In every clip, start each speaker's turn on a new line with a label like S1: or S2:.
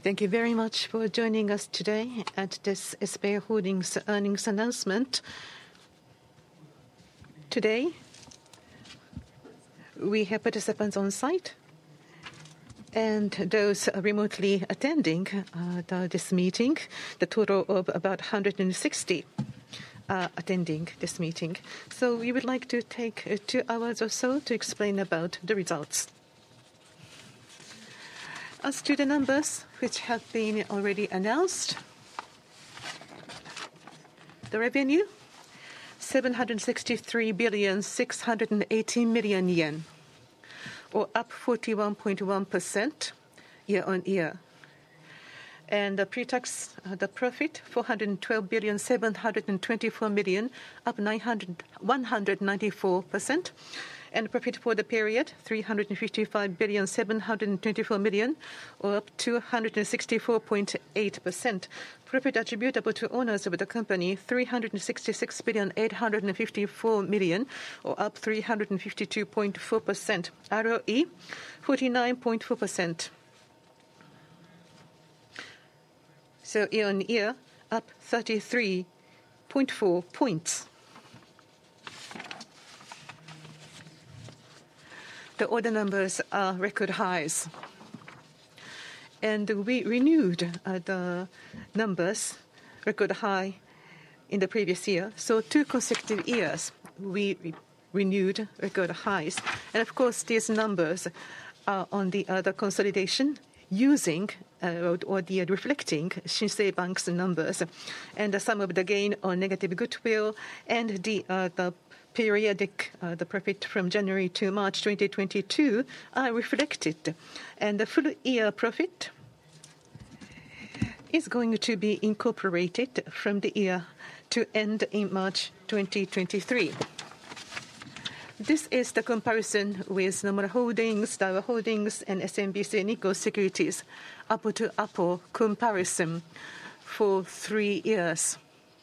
S1: Thank you very much for joining us today at this SBI Holdings earnings announcement. Today, we have participants on site and those remotely attending this meeting, the total of about 160 attending this meeting. So we would like to take 2 hours or so to explain about the results. As to the numbers which have been already announced, the revenue, 763,618 million yen, or up 41.1% year-on-year. And the pre-tax the profit, 412,724 million, up 194%. And profit for the period, 355,724 million, or up 264.8%. Profit attributable to owners of the company, 366,854 million, or up 352.4%. ROE, 49.4%. So year-on-year, up 33.4 points. The order numbers are record highs. And we renewed the numbers record high in the previous year. So 2 consecutive years we renewed record highs. And of course, these numbers are on the consolidation using or the reflecting Shinsei Bank's numbers. And the sum of the gain on negative goodwill and the periodic the profit from January to March 2022 are reflected. And the full year profit is going to be incorporated from the year to end in March 2023. This is the comparison with Nomura Holdings, Daiwa Holdings, and SMBC Nikko Securities, apple-to-apple comparison for 3 years.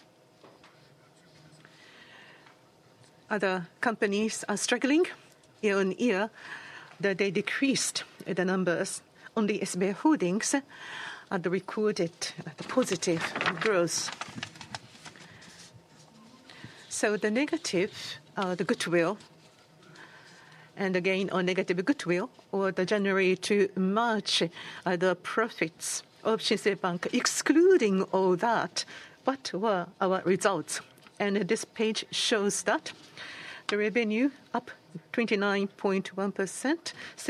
S1: Other companies are struggling year-on-year, that they decreased the numbers. Only SBI Holdings recorded the positive growth. So the negative, the goodwill, and again on negative goodwill, or the January to March, the profits of Shinsei Bank, excluding all that, what were our results? And this page shows that the revenue up 29.1%,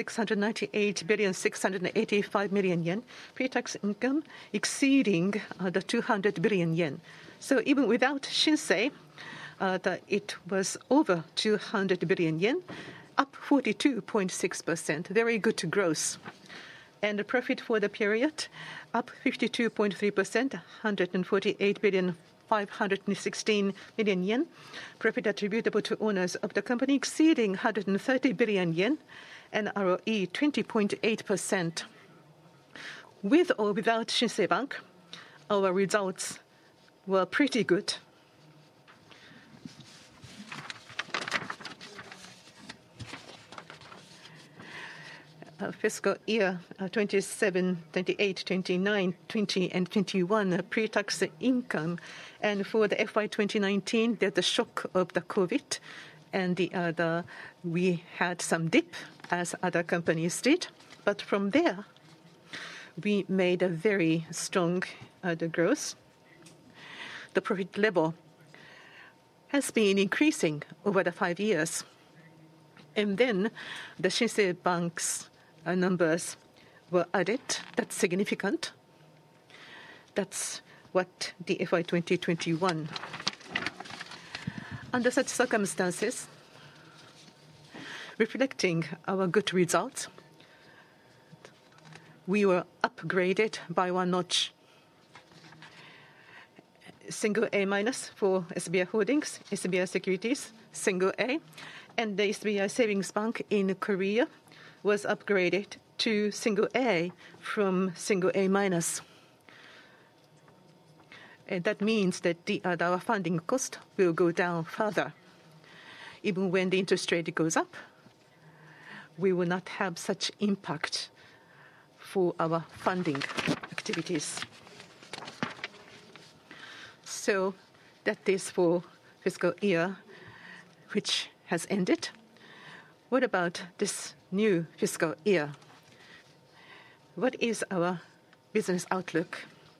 S1: 698,685 million yen. Pre-tax income exceeding the 200 billion yen. So even without Shinsei, it was over 200 billion yen, up 42.6%. Very good growth. And the profit for the period up 52.3%, 148,516 million yen. Profit attributable to owners of the company exceeding 130 billion yen, and ROE 20.8%. With or without Shinsei Bank, our results were pretty good. Fiscal year 27, 28, 29, 20, and 21 pre-tax income. And for the FY 2019, there's the shock of the COVID, and we had some dip, as other companies did. But from there, we made a very strong growth. The profit level has been increasing over the 5 years. And then the Shinsei Bank's numbers were added. That's significant. That's what the FY 2021. Under such circumstances, reflecting our good results, we were upgraded by 1 notch. Single A minus for SBI Holdings, SBI Securities, single A, and the SBI Savings Bank in Korea was upgraded to single A from single A minus. And that means that our funding cost will go down further. Even when the interest rate goes up, we will not have such impact for our funding activities. So that is for fiscal year which has ended. What about this new fiscal year? What is our business outlook?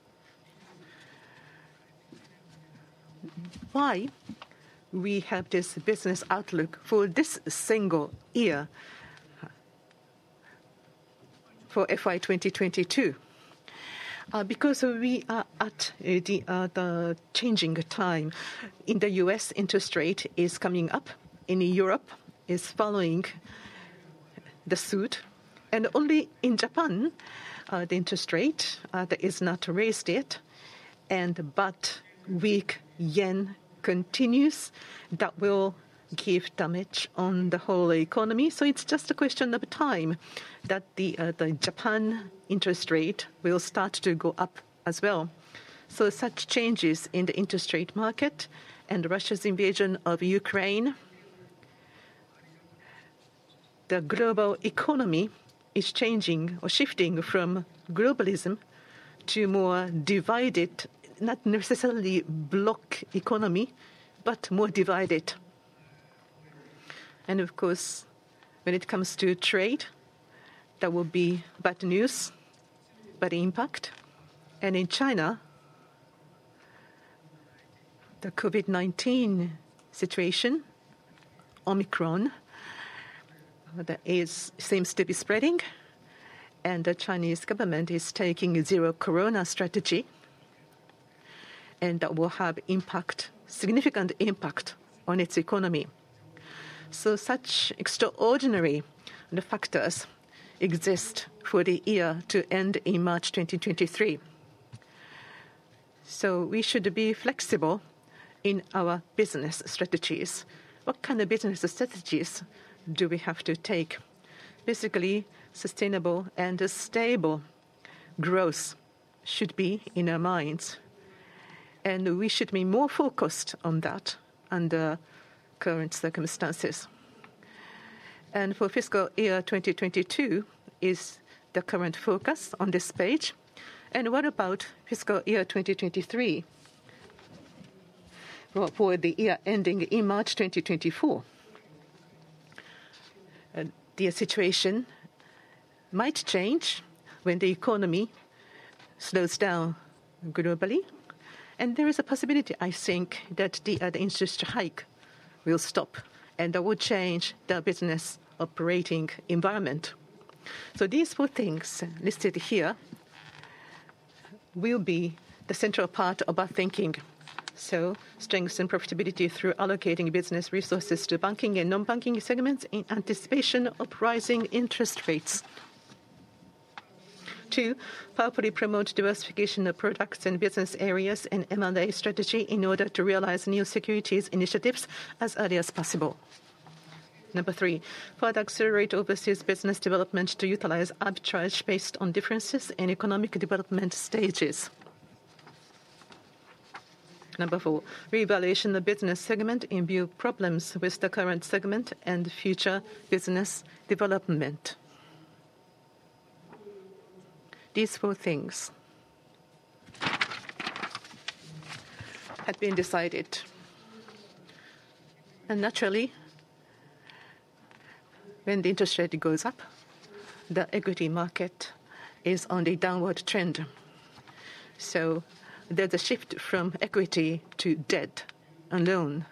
S1: Why we have this business outlook for this single year for FY 2022? Because we are at the changing time. In the US, interest rate is coming up. In Europe, is following the suit. And only in Japan, the interest rate is not raised yet. But weak yen continues. That will give damage on the whole economy. So it's just a question of time that the Japan interest rate will start to go up as well. So such changes in the interest rate market and Russia's invasion of Ukraine, the global economy is changing or shifting from globalism to more divided, not necessarily bloc economy, but more divided. And of course, when it comes to trade, that will be bad news, bad impact. And in China, the COVID-19 situation, Omicron, that seems to be spreading, and the Chinese government is taking a zero corona strategy, and that will have impact, significant impact on its economy. So such extraordinary factors exist for the year to end in March 2023. So we should be flexible in our business strategies. What kind of business strategies do we have to take? Basically, sustainable and stable growth should be in our minds. And we should be more focused on that under current circumstances. And for fiscal year 2022 is the current focus on this page. And what about fiscal year 2023? Well, for the year ending in March 2024, the situation might change when the economy slows down globally. And there is a possibility, I think, that the interest hike will stop, and that will change the business operating environment. So these four things listed here will be the central part of our thinking. So strengthen profitability through allocating business resources to banking and non-banking segments in anticipation of rising interest rates. 2, powerfully promote diversification of products and business areas and M&A strategy in order to realize new securities initiatives as early as possible. Number 3, further accelerate overseas business development to utilize arbitrage based on differences in economic development stages. Number 4, reevaluation of business segment in view of problems with the current segment and future business development. These 4 things had been decided. And naturally, when the interest rate goes up, the equity market is on the downward trend. So there's a shift from equity to debt and loan.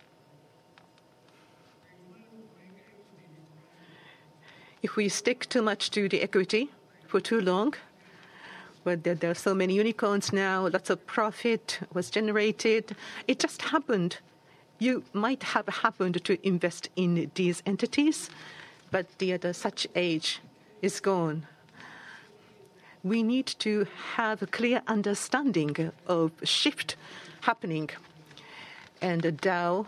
S1: If we stick too much to the equity for too long, where there are so many unicorns now, lots of profit was generated, it just happened. You might have happened to invest in these entities, but the such age is gone. We need to have a clear understanding of shift happening. And the Dow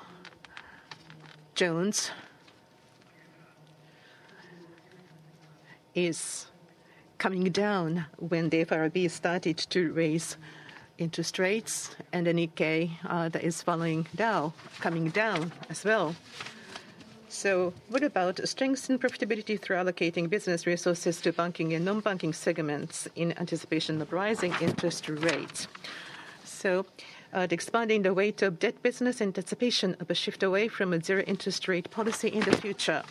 S1: Jones is coming down when the FRB started to raise interest rates, and the Nikkei that is following Dow coming down as well. So what about strengthen profitability through allocating business resources to banking and non-banking segments in anticipation of rising interest rates? So expanding the weight of debt business in anticipation of a shift away from a zero interest rate policy in the future.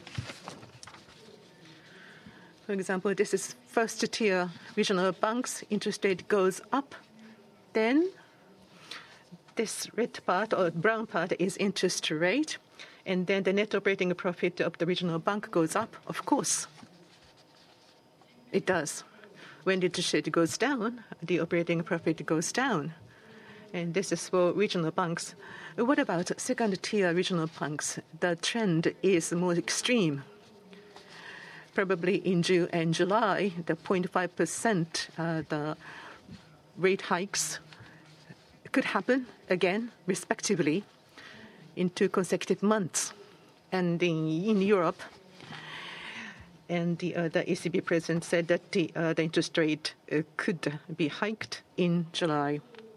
S1: For example, this is first-tier regional banks. Interest rate goes up. Then this red part or brown part is interest rate. And then the net operating profit of the regional bank goes up. Of course, it does. When the interest rate goes down, the operating profit goes down. And this is for regional banks. What about second-tier regional banks? The trend is more extreme. Probably in June and July, the 0.5% the rate hikes could happen again, respectively, in 2 consecutive months. And in Europe, and the ECB president said that the interest rate could be hiked in July.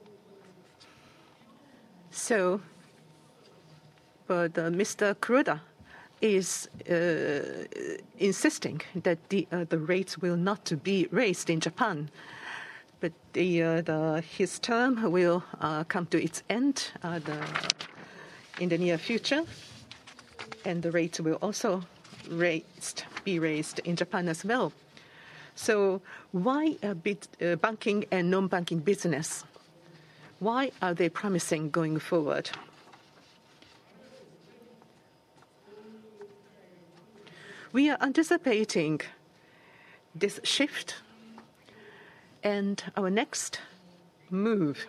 S1: So, but Mr. Kuroda is insisting that the rates will not be raised in Japan, but his term will come to its end in the near future, and the rates will also be raised in Japan as well. So why banking and non-banking business? Why are they promising going forward? We are anticipating this shift, and our next move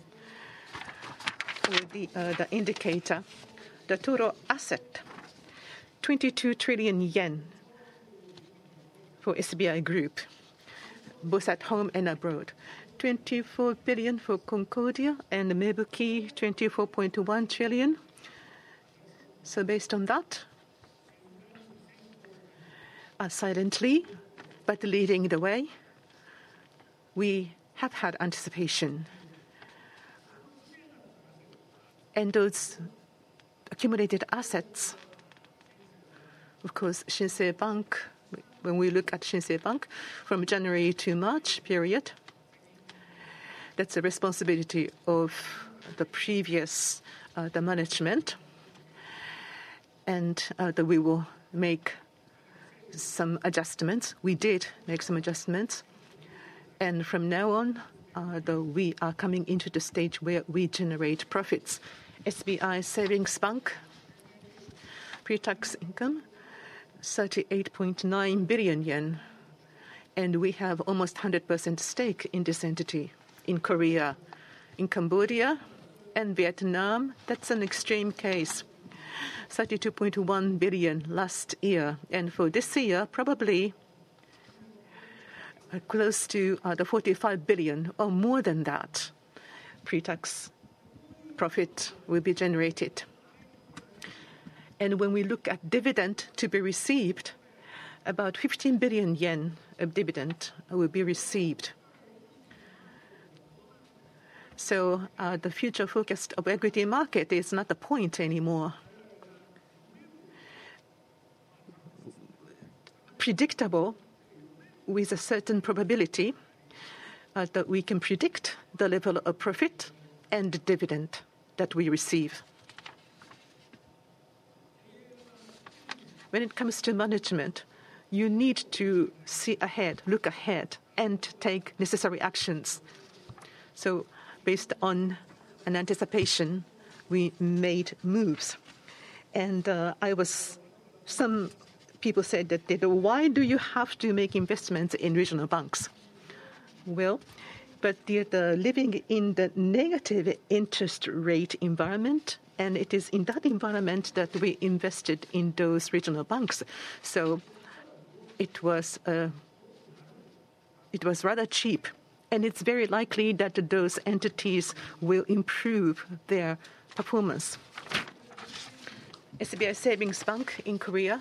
S1: with the indicator, the total asset, 22 trillion yen for SBI Group, both at home and abroad. 24 billion for Concordia and Mebuki, 24.1 trillion. So based on that, silently but leading the way, we have had anticipation. And those accumulated assets, of course, Shinsei Bank, when we look at Shinsei Bank from January to March period, that's the responsibility of the previous the management, and that we will make some adjustments. We did make some adjustments, and from now on, we are coming into the stage where we generate profits. SBI Savings Bank, pre-tax income, 38.9 billion yen, and we have almost 100% stake in this entity. In Korea, in Cambodia, and Vietnam, that's an extreme case. 32.1 billion last year, and for this year, probably close to the 45 billion or more than that pre-tax profit will be generated. And when we look at dividend to be received, about 15 billion yen of dividend will be received. So the future forecast of equity market is not the point anymore. Predictable with a certain probability that we can predict the level of profit and dividend that we receive. When it comes to management, you need to see ahead, look ahead, and take necessary actions. So based on an anticipation, we made moves. And some people said that why do you have to make investments in regional banks? Well, but they're living in the negative interest rate environment, and it is in that environment that we invested in those regional banks. So it was rather cheap. And it's very likely that those entities will improve their performance. SBI Savings Bank in Korea,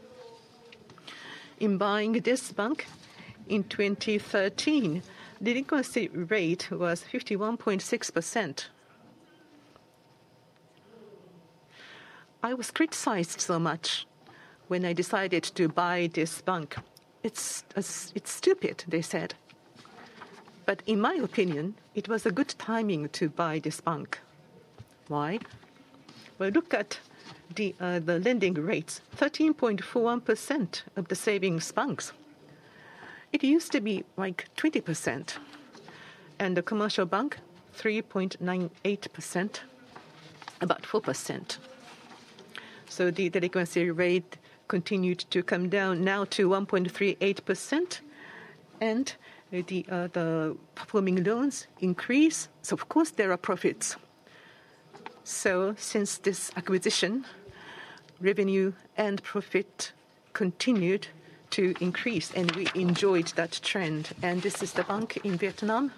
S1: in buying this bank in 2013, the delinquency rate was 51.6%. I was criticized so much when I decided to buy this bank. It's stupid, they said. But in my opinion, it was a good timing to buy this bank. Why? Well, look at the lending rates, 13.41% of the savings banks. It used to be like 20%. And the commercial bank, 3.98%, about 4%. So the delinquency rate continued to come down now to 1.38%. And the performing loans increase. So, of course, there are profits. So since this acquisition, revenue and profit continued to increase, and we enjoyed that trend. And this is the bank in Vietnam.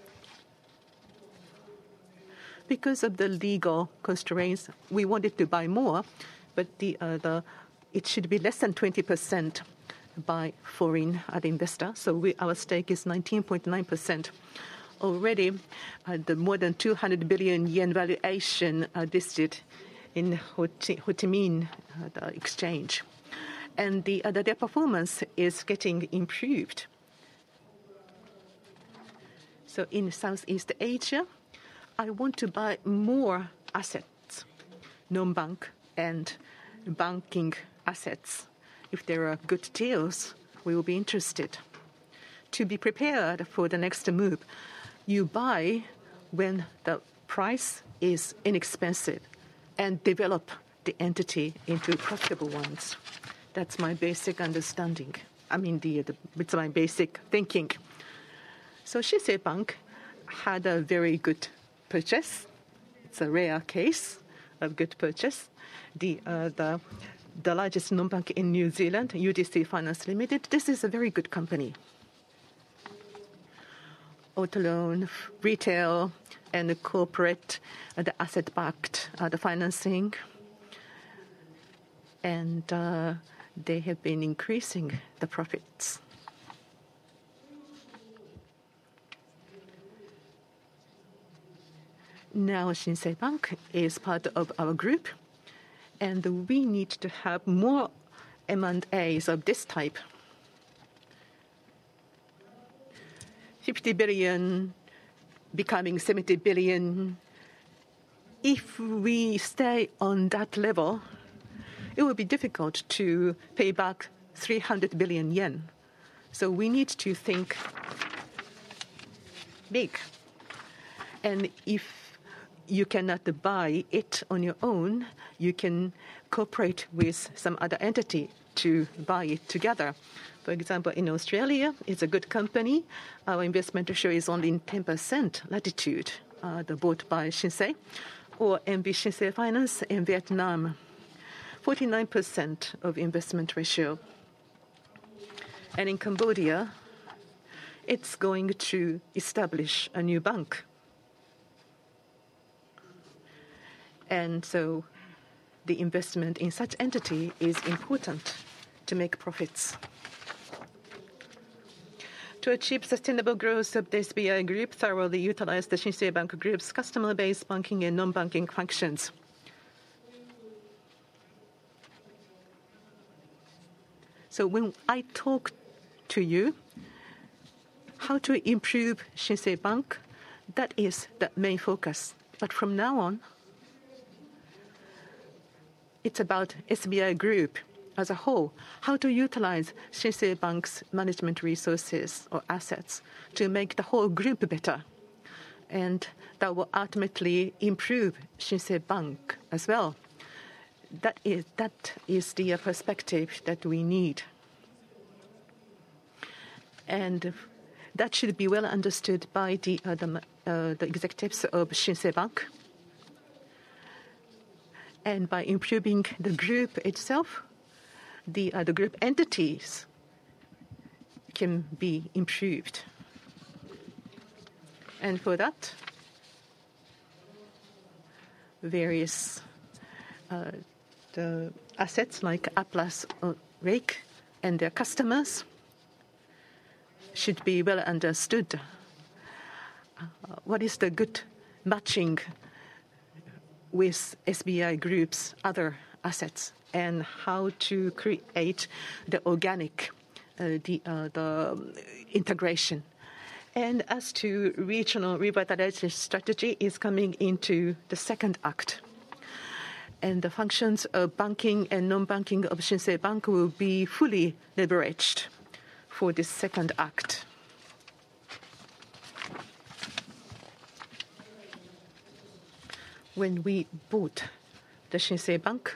S1: Because of the legal constraints, we wanted to buy more, but it should be less than 20% by foreign investor. So our stake is 19.9%. Already, the more than 200 billion yen valuation listed in Ho Chi Minh exchange. And their performance is getting improved. So in Southeast Asia, I want to buy more assets, non-bank and banking assets. If there are good deals, we will be interested. To be prepared for the next move, you buy when the price is inexpensive and develop the entity into profitable ones. That's my basic understanding. I mean, it's my basic thinking. So Shinsei Bank had a very good purchase. It's a rare case of good purchase. The largest non-bank in New Zealand, UDC Finance Limited, this is a very good company. Auto loan, retail, and corporate, the asset-backed, the financing. And they have been increasing the profits. Now Shinsei Bank is part of our group, and we need to have more M&As of this type. 50 billion becoming 70 billion. If we stay on that level, it will be difficult to pay back 300 billion yen. So we need to think big. And if you cannot buy it on your own, you can cooperate with some other entity to buy it together. For example, in Australia, it's a good company. Our investment ratio is only in 10% latitude, bought by Shinsei. Or MB Shinsei Finance in Vietnam, 49% of investment ratio. And in Cambodia, it's going to establish a new bank. And so the investment in such entity is important to make profits. To achieve sustainable growth of the SBI Group, thoroughly utilize the Shinsei Bank Group's customer-based banking and non-banking functions. So when I talk to you, how to improve Shinsei Bank, that is the main focus. But from now on, it's about SBI Group as a whole, how to utilize Shinsei Bank's management resources or assets to make the whole group better. And that will ultimately improve Shinsei Bank as well. That is the perspective that we need. And that should be well understood by the executives of Shinsei Bank. And by improving the group itself, the group entities can be improved. And for that, various the assets like Atlas or Rake and their customers should be well understood. What is the good matching with SBI Group's other assets and how to create the organic integration. And as to regional revitalization strategy is coming into the second act. And the functions of banking and non-banking of Shinsei Bank will be fully leveraged for this second act. When we bought the Shinsei Bank,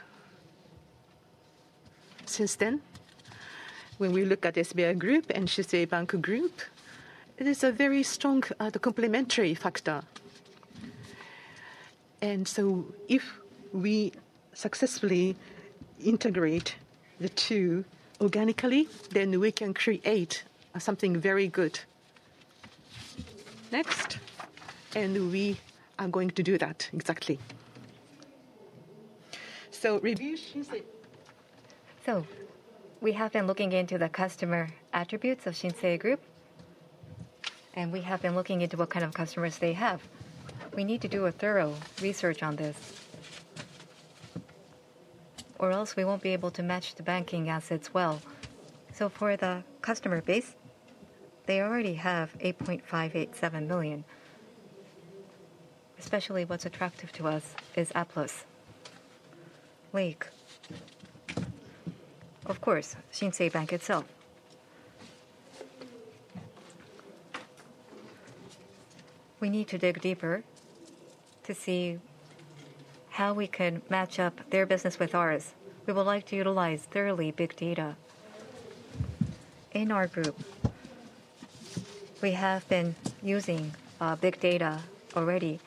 S1: since then, when we look at SBI Group and Shinsei Bank Group, it is a very strong complementary factor. And so if we successfully integrate the two organically, then we can create something very good. Next, and we are going to do that exactly. So review Shinsei.
S2: So we have been looking into the customer attributes of Shinsei Group, and we have been looking into what kind of customers they have. We need to do a thorough research on this, or else we won't be able to match the banking assets well. So for the customer base, they already have 8.587 million. Especially what's attractive to us is Applus, Lake, of course, Shinsei Bank itself. We need to dig deeper to see how we can match up their business with ours. We would like to utilize thoroughly big data. In our group, we have been using big data already.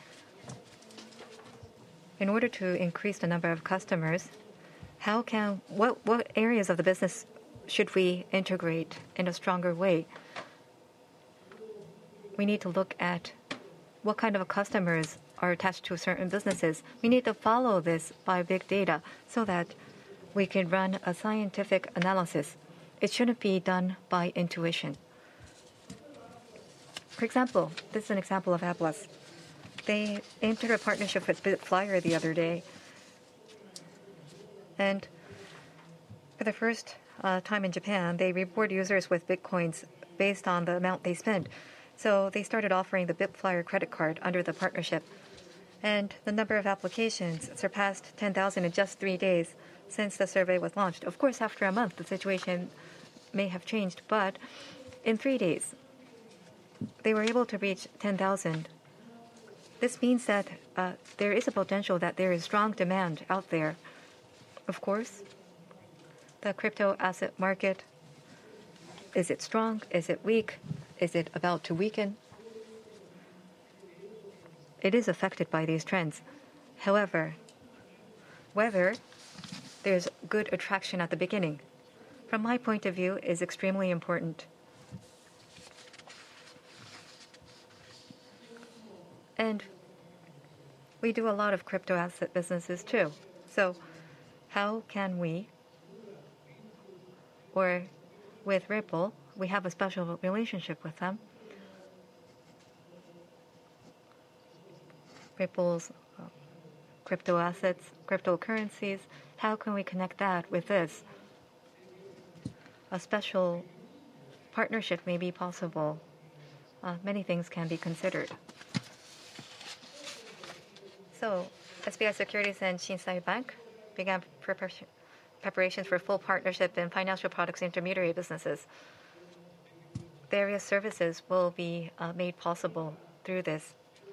S2: In order to increase the number of customers, what areas of the business should we integrate in a stronger way? We need to look at what kind of customers are attached to certain businesses. We need to follow this by big data so that we can run a scientific analysis. It shouldn't be done by intuition. For example, this is an example of Applus. They entered a partnership with Bitflyer the other day. And for the first time in Japan, they reward users with Bitcoins based on the amount they spend. So they started offering the Bitflyer credit card under the partnership. And the number of applications surpassed 10,000 in just 3 days since the survey was launched. Of course, after a month, the situation may have changed, but in 3 days, they were able to reach 10,000. This means that there is a potential that there is strong demand out there. Of course, the crypto asset market, is it strong? Is it weak? Is it about to weaken? It is affected by these trends. However, whether there's good attraction at the beginning, from my point of view, is extremely important. And we do a lot of crypto asset businesses too. So how can we, or with Ripple, we have a special relationship with them. Ripple's crypto assets, cryptocurrencies, how can we connect that with this? A special partnership may be possible. Many things can be considered. So, SBI Securities and Shinsei Bank began preparations for full partnership in financial products intermediary businesses. Various services will be made possible through this.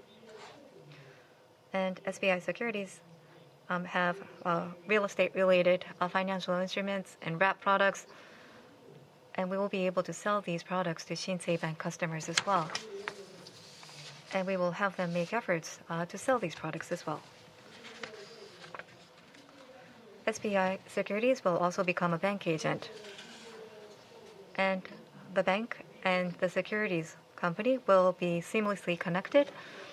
S2: And SBI Securities have real estate-related financial instruments and wrap products, and we will be able to sell these products to Shinsei Bank customers as well. And we will have them make efforts to sell these products as well. SBI Securities will also become a bank agent. And the bank and the securities company will be seamlessly connected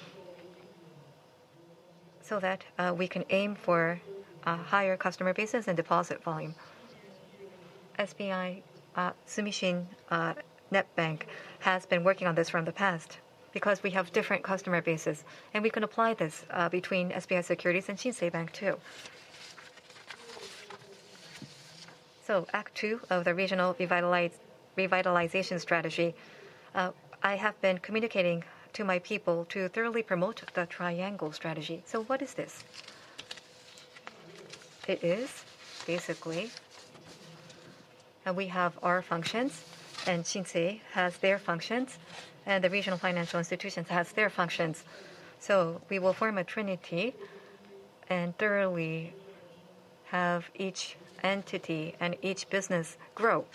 S2: so that we can aim for higher customer bases and deposit volume. SBI Sumishin Net Bank has been working on this from the past because we have different customer bases, and we can apply this between SBI Securities and Shinsei Bank too. So Act 2 of the Regional Revitalization Strategy, I have been communicating to my people to thoroughly promote the triangle strategy. So what is this? It is basically, we have our functions, and Shinsei has their functions, and the regional financial institutions has their functions. So we will form a trinity and thoroughly have each entity and each business grow.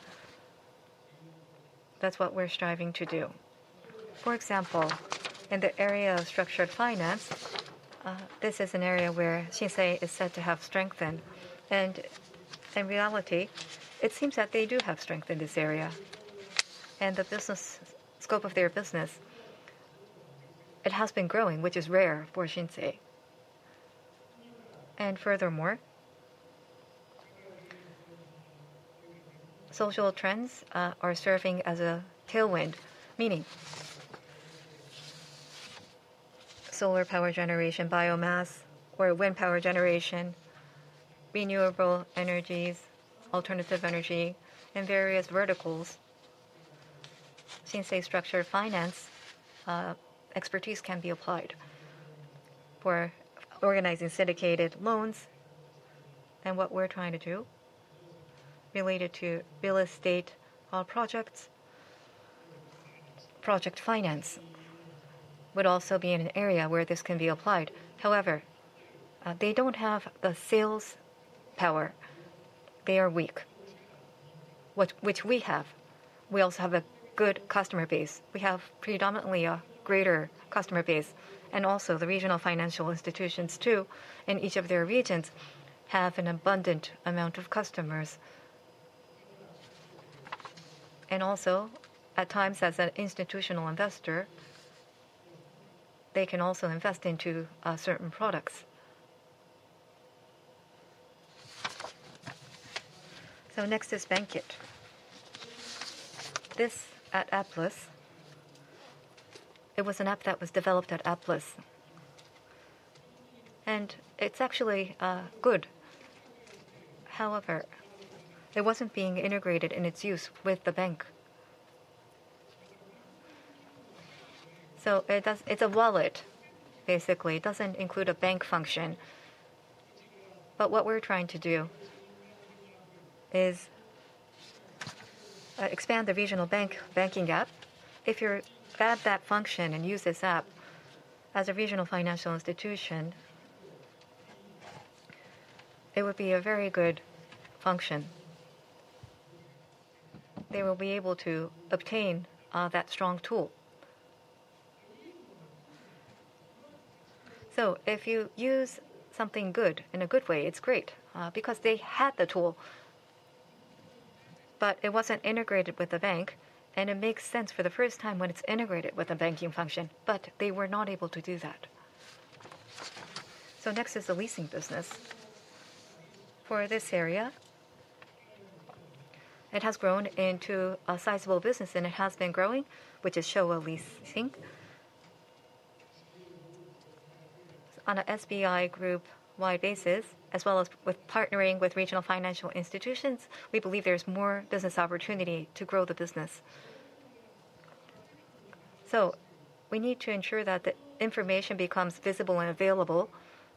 S2: That's what we're striving to do. For example, in the area of structured finance, this is an area where Shinsei is said to have strengthened. And in reality, it seems that they do have strength in this area. And the business scope of their business, it has been growing, which is rare for Shinsei. And furthermore, social trends are serving as a tailwind, meaning solar power generation, biomass, or wind power generation, renewable energies, alternative energy, and various verticals. Shinsei structured finance expertise can be applied for organizing syndicated loans, and what we're trying to do related to real estate projects, project finance would also be in an area where this can be applied. However, they don't have the sales power. They are weak, which we have. We also have a good customer base. We have predominantly a greater customer base. And also the regional financial institutions, too, in each of their regions, have an abundant amount of customers. And also, at times as an institutional investor, they can also invest into certain products. So next is Bankit. This at Applus, it was an app that was developed at Applus. And it's actually good. However, it wasn't being integrated in its use with the bank. So it's a wallet, basically. It doesn't include a bank function. But what we're trying to do is expand the regional banking app. If you add that function and use this app as a regional financial institution, it would be a very good function. They will be able to obtain that strong tool. So if you use something good in a good way, it's great because they had the tool, but it wasn't integrated with the bank, and it makes sense for the first time when it's integrated with a banking function, but they were not able to do that. So next is the leasing business. For this area, it has grown into a sizable business, and it has been growing, which is Showa Leasing. On an SBI Group-wide basis, as well as with partnering with regional financial institutions, we believe there's more business opportunity to grow the business. So we need to ensure that the information becomes visible and available.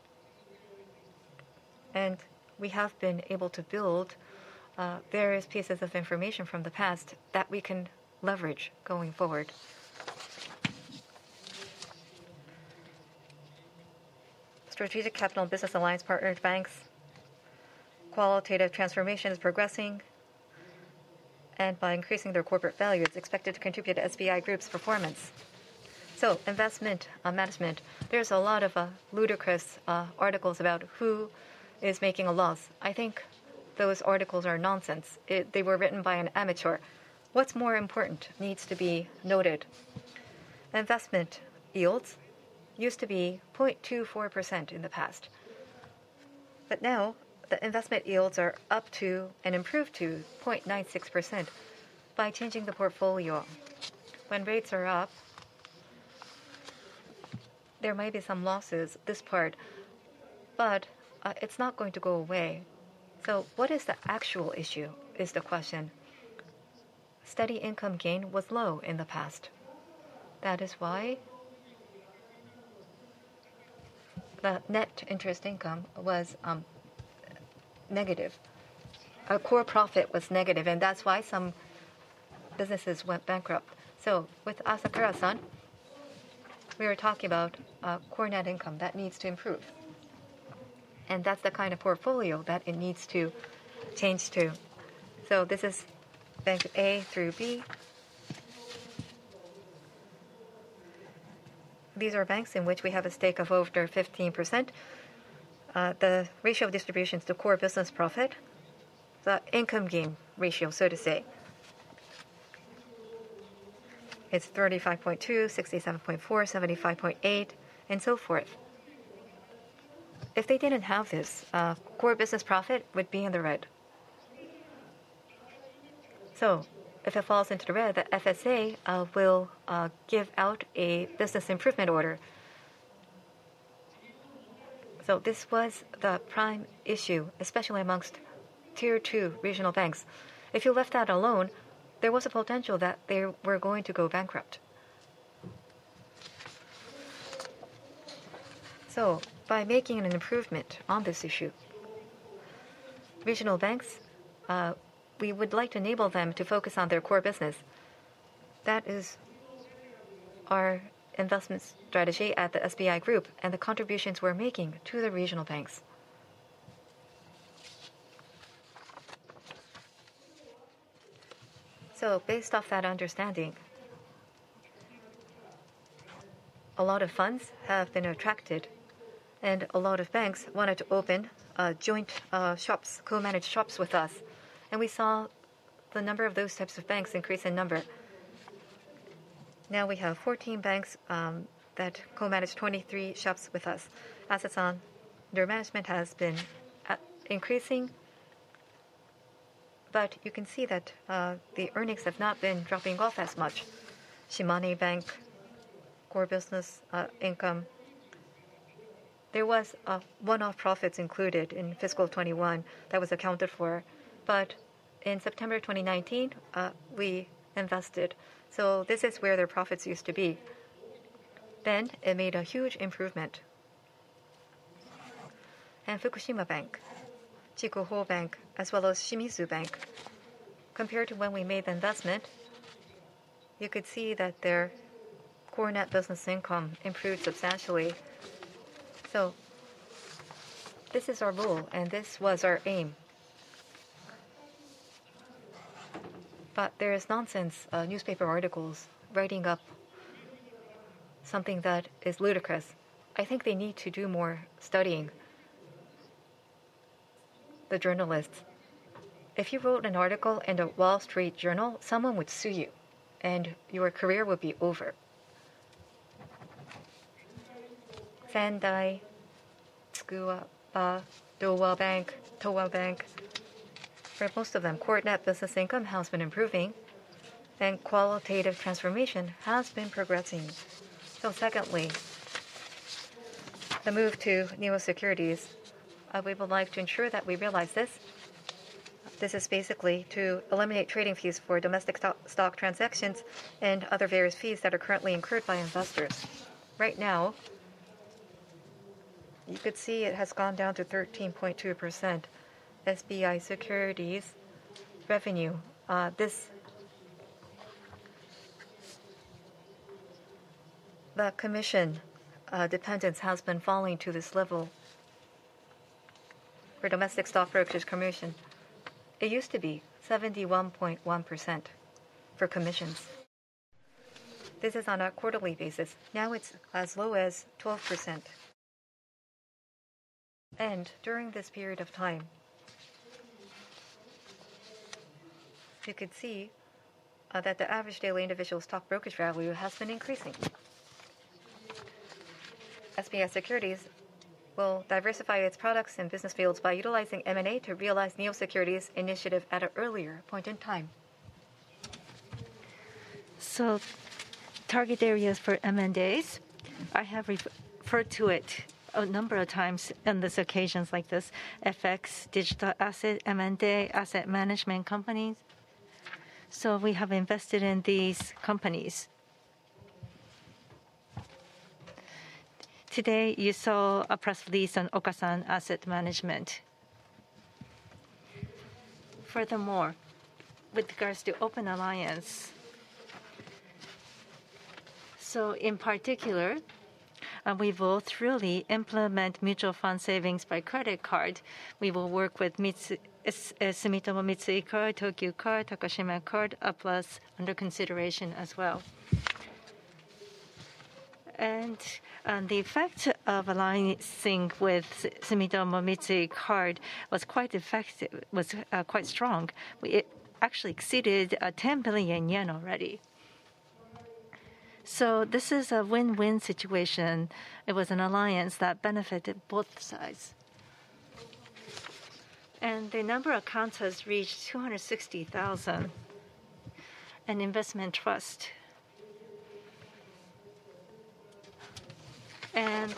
S2: And we have been able to build various pieces of information from the past that we can leverage going forward. Strategic Capital and Business Alliance partnered banks. Qualitative transformation is progressing, and by increasing their corporate value, it's expected to contribute to SBI Group's performance. So, investment management. There's a lot of ludicrous articles about who is making a loss. I think those articles are nonsense. They were written by an amateur. What's more important needs to be noted. Investment yields used to be 0.24% in the past. But now, the investment yields are up to and improved to 0.96% by changing the portfolio. When rates are up, there might be some losses, this part, but it's not going to go away. So what is the actual issue is the question. Steady income gain was low in the past. That is why the net interest income was negative. Our core profit was negative, and that's why some businesses went bankrupt. So with Asakura-san, we were talking about core net income that needs to improve. And that's the kind of portfolio that it needs to change to. So this is Bank A through B. These are banks in which we have a stake of over 15%. The ratio of distributions to core business profit, the income gain ratio, so to say, it's 35.2, 67.4, 75.8, and so forth. If they didn't have this, core business profit would be in the red. So if it falls into the red, the FSA will give out a business improvement order. So this was the prime issue, especially amongst Tier 2 regional banks. If you left that alone, there was a potential that they were going to go bankrupt. So by making an improvement on this issue, regional banks, we would like to enable them to focus on their core business. That is our investment strategy at the SBI Group and the contributions we're making to the regional banks. So based off that understanding, a lot of funds have been attracted, and a lot of banks wanted to open joint shops, co-managed shops with us. And we saw the number of those types of banks increase in number. Now we have 14 banks that co-manage 23 shops with us. Assets under management has been increasing, but you can see that the earnings have not been dropping off as much. Shimane Bank, core business income. There was one-off profits included in fiscal 21 that was accounted for, but in September 2019, we invested. So this is where their profits used to be. Then it made a huge improvement. And Fukushima Bank, Chikuho Bank, as well as Shimizu Bank, compared to when we made the investment, you could see that their core net business income improved substantially. So this is our goal, and this was our aim. But there is nonsense newspaper articles writing up something that is ludicrous. I think they need to do more studying. The journalists. If you wrote an article in the Wall Street Journal, someone would sue you, and your career would be over. Sendai, Tsukuba, Dowa Bank, Towa Bank. For most of them, core net business income has been improving, and qualitative transformation has been progressing. So secondly, the move to Neo Securities. We would like to ensure that we realize this. This is basically to eliminate trading fees for domestic stock transactions and other various fees that are currently incurred by investors. Right now, you could see it has gone down to 13.2%. SBI Securities revenue. The commission dependence has been falling to this level for domestic stock brokerage commission. It used to be 71.1% for commissions. This is on a quarterly basis. Now it's as low as 12%. And during this period of time, you could see that the average daily individual stock brokerage value has been increasing. SBI Securities will diversify its products and business fields by utilizing M&A to realize Neo Securities initiative at an earlier point in time.
S3: So, target areas for M&As, I have referred to it
S2: a number of times on these occasions like this: FX, digital asset, M&A, asset management companies. So we have invested in these companies. Today, you saw a press release on Okasan Asset Management. Furthermore, with regards to Open Alliance, so in particular, we will thoroughly implement mutual fund savings by credit card. We will work with Sumitomo Mitsui Card, Tokyu Card, Takashima Card, plus under consideration as well. And the effect of alliancing with Sumitomo Mitsui Card was quite effective, was quite strong. It actually exceeded 10 billion yen already. So this is a win-win situation. It was an alliance that benefited both sides. And the number of accounts has reached 260,000. An investment trust. And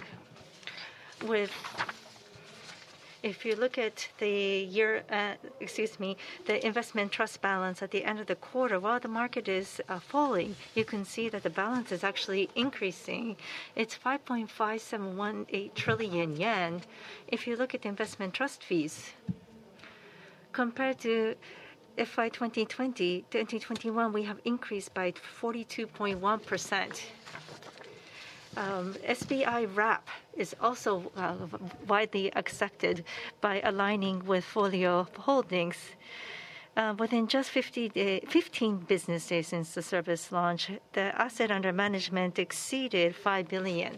S2: if you look at the the investment trust balance at the end of the quarter, while the market is falling, you can see that the balance is actually increasing. It's 5.5718 trillion yen. If you look at the investment trust fees, compared to FY 2020, 2021, we have increased by 42.1%. SBI Wrap is also widely accepted by aligning with Folio Holdings. Within just 15 business days since the service launch, the asset under management exceeded 5 billion.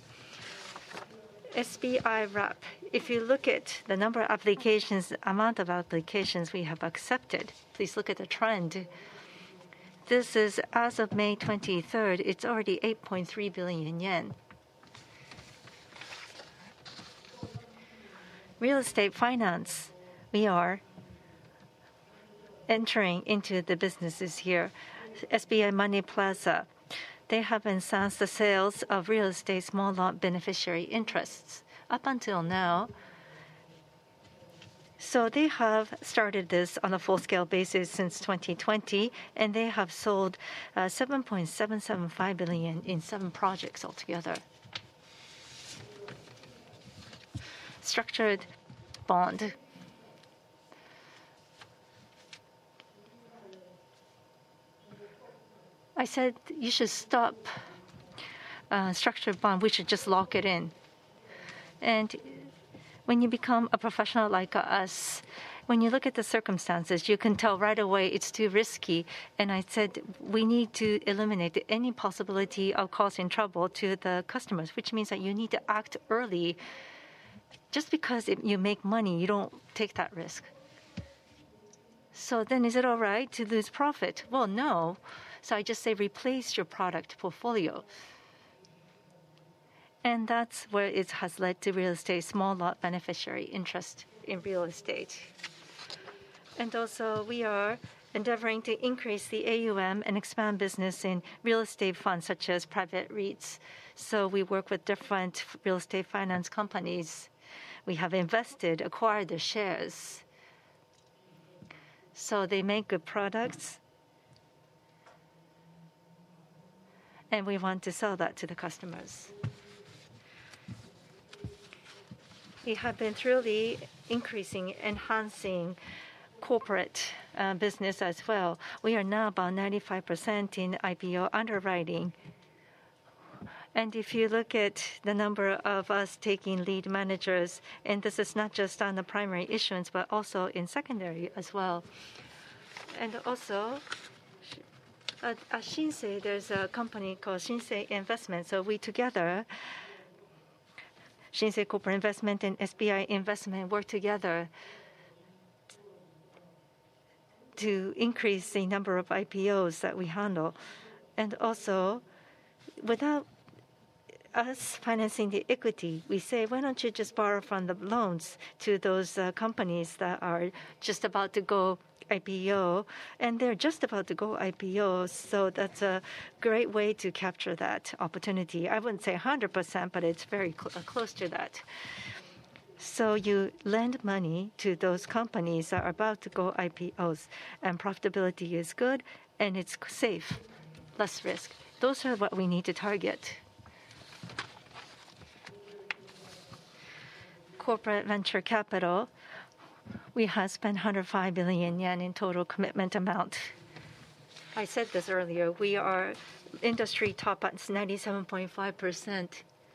S2: SBI Wrap, if you look at the number of applications, amount of applications we have accepted, please look at the trend. This is as of May 23rd, it's already 8.3 billion yen. Real estate finance, we are entering into the businesses here. SBI Money Plaza, they have enhanced the sales of real estate small lot beneficiary interests up until now. So they have started this on a full-scale basis since 2020, and they have sold 7.775 billion in 7 projects altogether. Structured bond. I said you should stop structured bond. We should just lock it in. And when you become a professional like us, when you look at the circumstances, you can tell right away it's too risky. And I said we need to eliminate any possibility of causing trouble to the customers, which means that you need to act early. Just because you make money, you don't take that risk. So then is it all right to lose profit? Well, no. So I just say replace your product portfolio. And that's where it has led to real estate small lot beneficiary interest in real estate. And also we are endeavoring to increase the AUM and expand business in real estate funds such as private REITs. So we work with different real estate finance companies. We have invested, acquired the shares. So they make good products. And we want to sell that to the customers. We have been truly increasing, enhancing corporate business as well. We are now about 95% in IPO underwriting. And if you look at the number of us taking lead managers, and this is not just on the primary issuance, but also in secondary as well. And also, at Shinsei, there's a company called Shinsei Investment. So we together, Shinsei Corporate Investment and SBI Investment, work together to increase the number of IPOs that we handle. And also, without us financing the equity, we say, why don't you just borrow from the loans to those companies that are just about to go
S3: IPO, and they're just about to go IPO. So that's a great way to capture that opportunity. I wouldn't say 100%, but it's very close to that. So you lend money to those companies that are about to go IPOs, and profitability is good, and it's safe, less risk. Those are what we need to target. Corporate venture capital, we have spent 105 billion yen in total commitment amount. I said this earlier, we are industry top at 97.5%.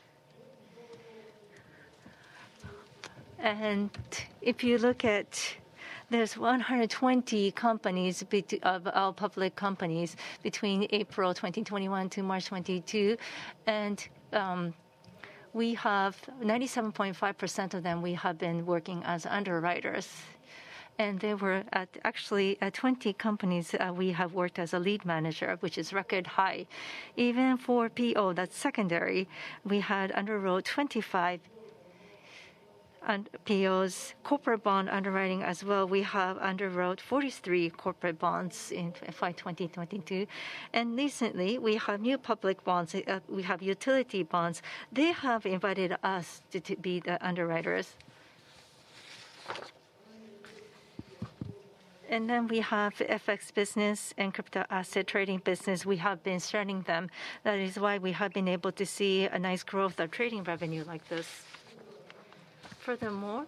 S3: And if you look at, there's 120 companies of our public companies between April 2021 to March 2022, and we have 97.5% of them. We have been working as underwriters, and there were actually 20 companies we have worked as a lead manager, which is record high. Even for PO, that's secondary, we had underwrote 25 POs, corporate bond underwriting as well. We have underwrote 43 corporate bonds in FY 2022. And recently, we have new public bonds. We have utility bonds. They have invited us to be the underwriters. And then we have FX business and crypto asset trading business. We have been starting them. That is why we have been able to see a nice growth of trading revenue like this. Furthermore,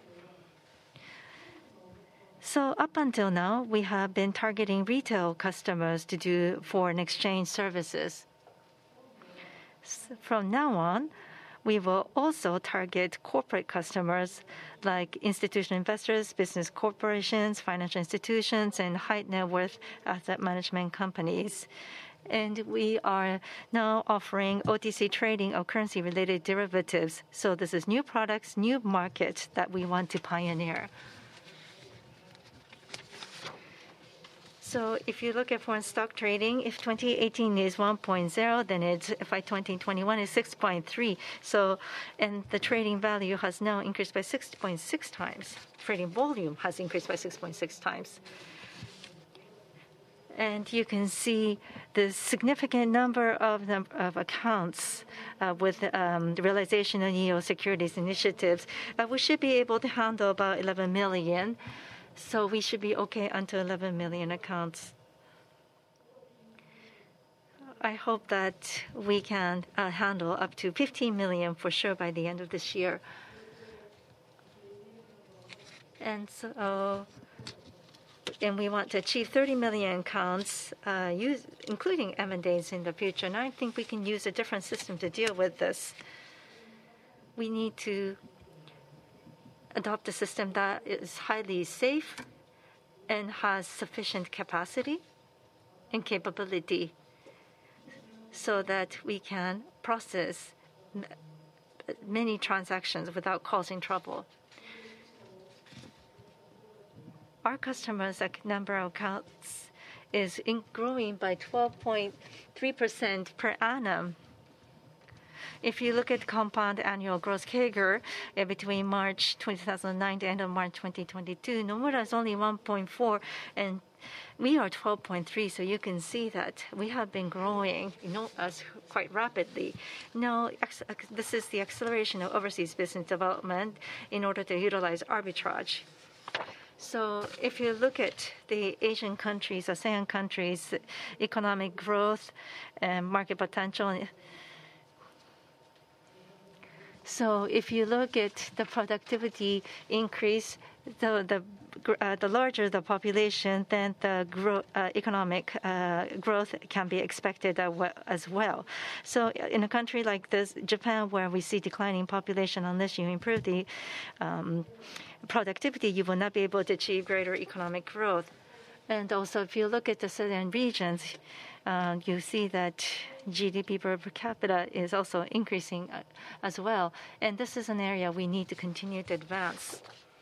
S3: so up until now, we have been targeting retail customers to do foreign exchange services. So from now on, we will also target corporate customers like institutional investors, business corporations, financial institutions, and high net worth asset management companies. And we are now offering OTC trading of currency-related derivatives. So this is new products, new market that we want to pioneer. So if you look at foreign stock trading, if 2018 is 1.0, then it's FY 2021 is 6.3. So, and the trading value has now increased by 6.6 times. Trading volume has increased by 6.6 times. And you can see the significant number of accounts with the realization of NEO Securities initiatives. We should be able to handle about 11 million. So we should be okay until 11 million accounts. I hope that we can handle up to 15 million for sure by the end of this year. And so, and we want to achieve 30 million accounts, including M&As in the future. And I think we can use a different system to deal with this. We need to adopt a system that is highly safe and has sufficient capacity and capability so that we can process many transactions without causing trouble. Our customers' number of accounts is growing by 12.3% per annum. If you look at compound annual growth CAGR between March 2009 to end of March 2022, Nomura is only 1.4 and we are 12.3. So you can see that we have been growing, quite rapidly. Now, this is the acceleration of overseas business development in order to utilize arbitrage. So if you look at the Asian countries, ASEAN countries, economic growth and market potential. So if you look at the productivity increase, the larger the population, then the economic growth can be expected as well. So in a country like this, Japan, where we see declining population, unless you improve the productivity, you will not be able to achieve greater economic growth. And also, if you look at the southern regions, you see that GDP per capita is also increasing as well. And this is an area we need to continue to advance.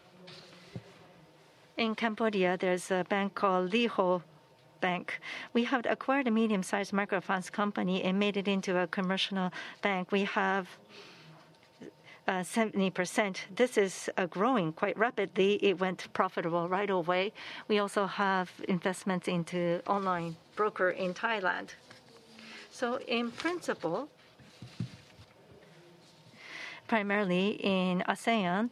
S3: In Cambodia, there's a bank called Liho Bank. We have acquired a medium-sized microfinance company and made it into a commercial bank. We have 70%. This is growing quite rapidly. It went profitable right away. We also have investments into online broker in Thailand. So in principle, primarily in ASEAN,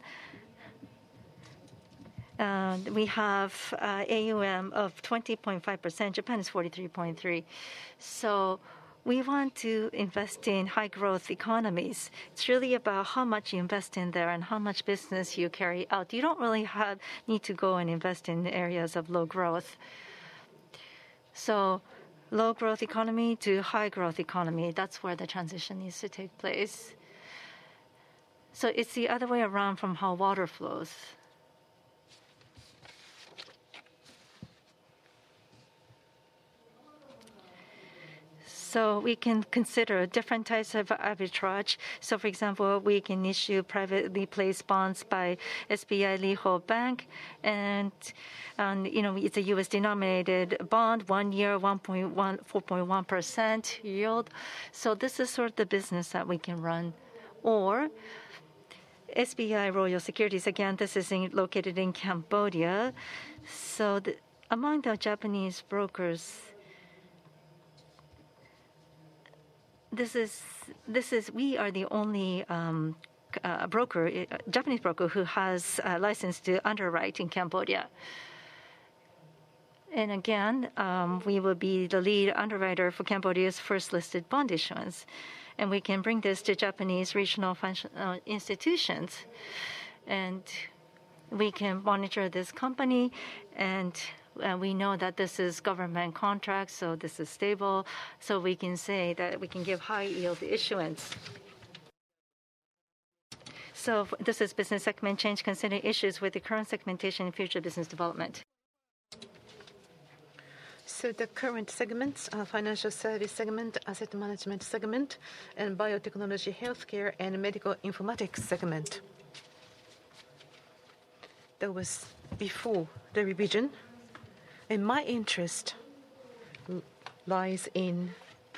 S3: we have AUM of 20.5%. Japan is 43.3%. So we want to invest in high growth economies. It's really about how much you invest in there and how much business you carry out. You don't really need to go and invest in areas of low growth. So low growth economy to high growth economy, that's where the transition needs to take place. So it's the other way around from how water flows. So we can consider different types of arbitrage. So, for example, we can issue privately placed bonds by SBI Ly-Hour Bank, and it's a U.S. denominated bond, 1 year, 4.1% yield. So this is sort of the business that we can run. Or SBI Royal Securities, again, this is located in Cambodia. So among the Japanese brokers, we are the only Japanese broker who has a license to underwrite in Cambodia. And again, we will be the lead underwriter for Cambodia's first listed bond issuance. And we can bring this to Japanese regional financial institutions. And we can monitor this company, and we know that this is government contract, so this is stable. So we can say that we can give high yield issuance. So this is business segment change, considering issues with the current segmentation and future business development.
S1: So the current segments are financial service segment, asset management segment, and biotechnology, healthcare, and medical informatics segment. That was before the revision. And my interest lies in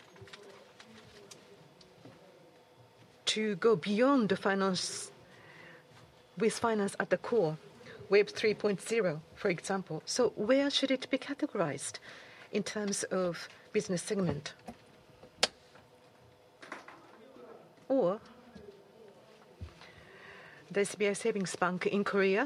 S1: to go beyond the finance, with finance at the core, Web 3.0, for example. So where should it be categorized in terms of business segment? Or the SBI Savings Bank in Korea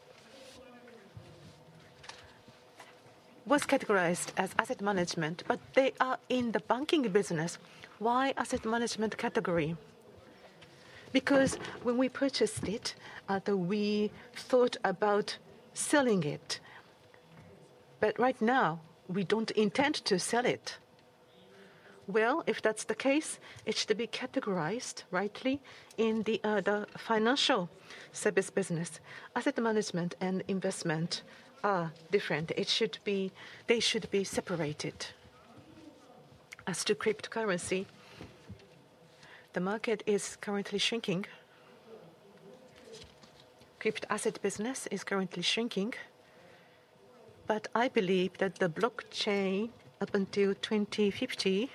S1: was categorized as asset management, but they are in the banking business. Why asset management category? Because when we purchased it, we thought about selling it. But right now, we don't intend to sell it. Well, if that's the case, it should be categorized rightly in the financial service business. Asset management and investment are different. They should be separated. As to cryptocurrency, the market is currently shrinking. Crypto asset business is currently shrinking. But I believe that the blockchain up until 2050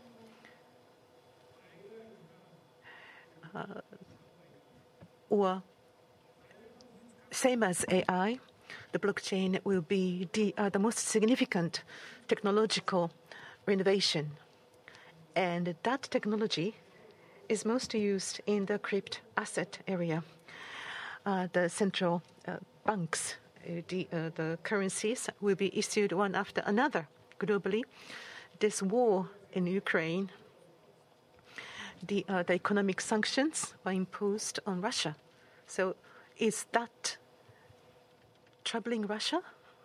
S1: or same as AI, the blockchain will be the most significant technological innovation. And that technology is most used in the crypto asset area. The central banks, the currencies will be issued one after another globally. This war in Ukraine, the economic sanctions were imposed on Russia. So is that troubling Russia?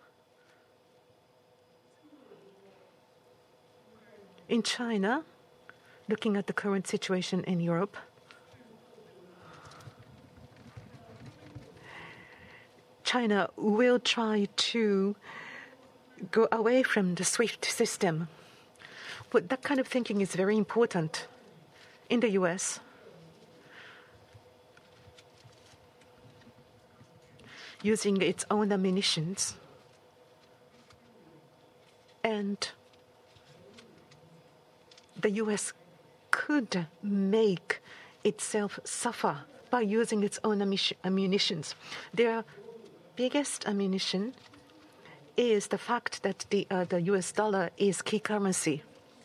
S1: In China, looking at the current situation in Europe, China will try to go away from the SWIFT system. But that kind of thinking is very important. In the US, using its own ammunitions, and the US could make itself suffer by using its own ammunitions. Their biggest ammunition is the fact that the US dollar is key currency.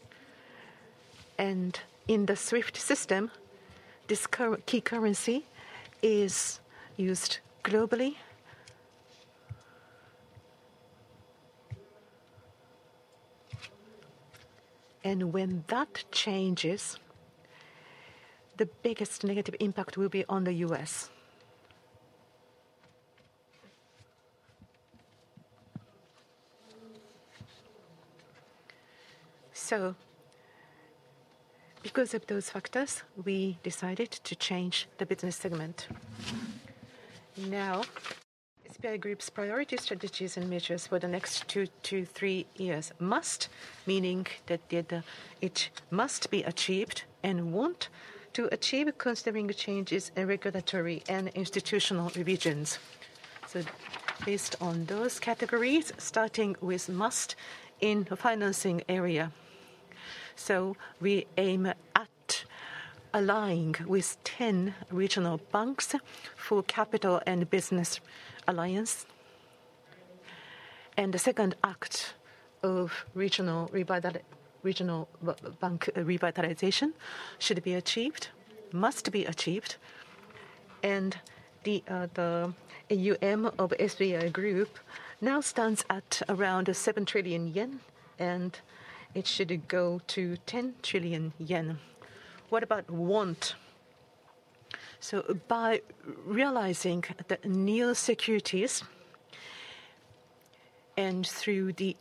S1: And in the SWIFT system, this key currency is used globally. And when that changes, the biggest negative impact will be on the US. So, because of those factors, we decided to change the business segment. Now, SBI Group's priority strategies and measures for the next 2 to 3 years must, meaning that it must be achieved and want to achieve considering changes in regulatory and institutional revisions. So based on those categories, starting with must in the financing area. So we aim at aligning with 10 regional banks for capital and business alliance. And the second act of regional bank revitalization should be achieved, must be achieved. And the AUM of SBI Group now stands at around 7 trillion yen, and it should go to 10 trillion yen. What about want? So by realizing the new securities and through the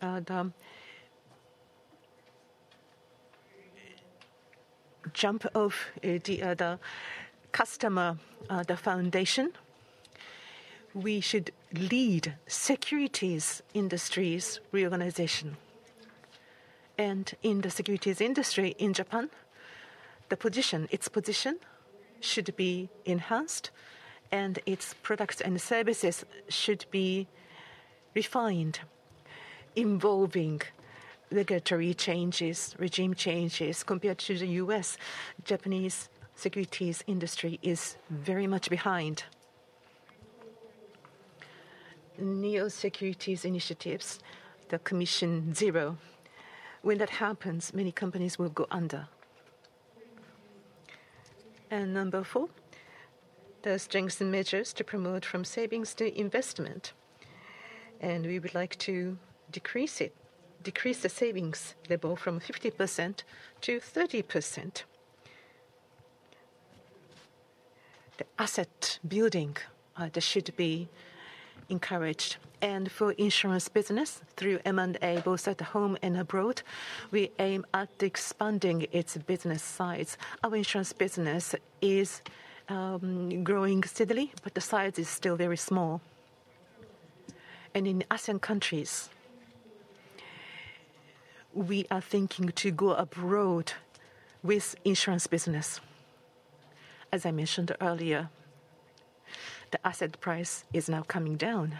S1: jump of the customer, the foundation, we should lead securities industries reorganization. And in the securities industry in Japan, its position should be enhanced, and its products and services should be refined, involving regulatory changes, regime changes. Compared to the US, Japanese securities industry is very much behind. Neo-securities initiatives, the Commission Zero. When that happens, many companies will go under. And number 4, the strengthen measures to promote from savings to investment. And we would like to decrease the savings level from 50% to 30%. The asset building that should be encouraged. And for insurance business, through M&A, both at home and abroad, we aim at expanding its business size. Our insurance business is growing steadily, but the size is still very small. And in ASEAN countries, we are thinking to go abroad with insurance business. As I mentioned earlier, the asset price is now coming down.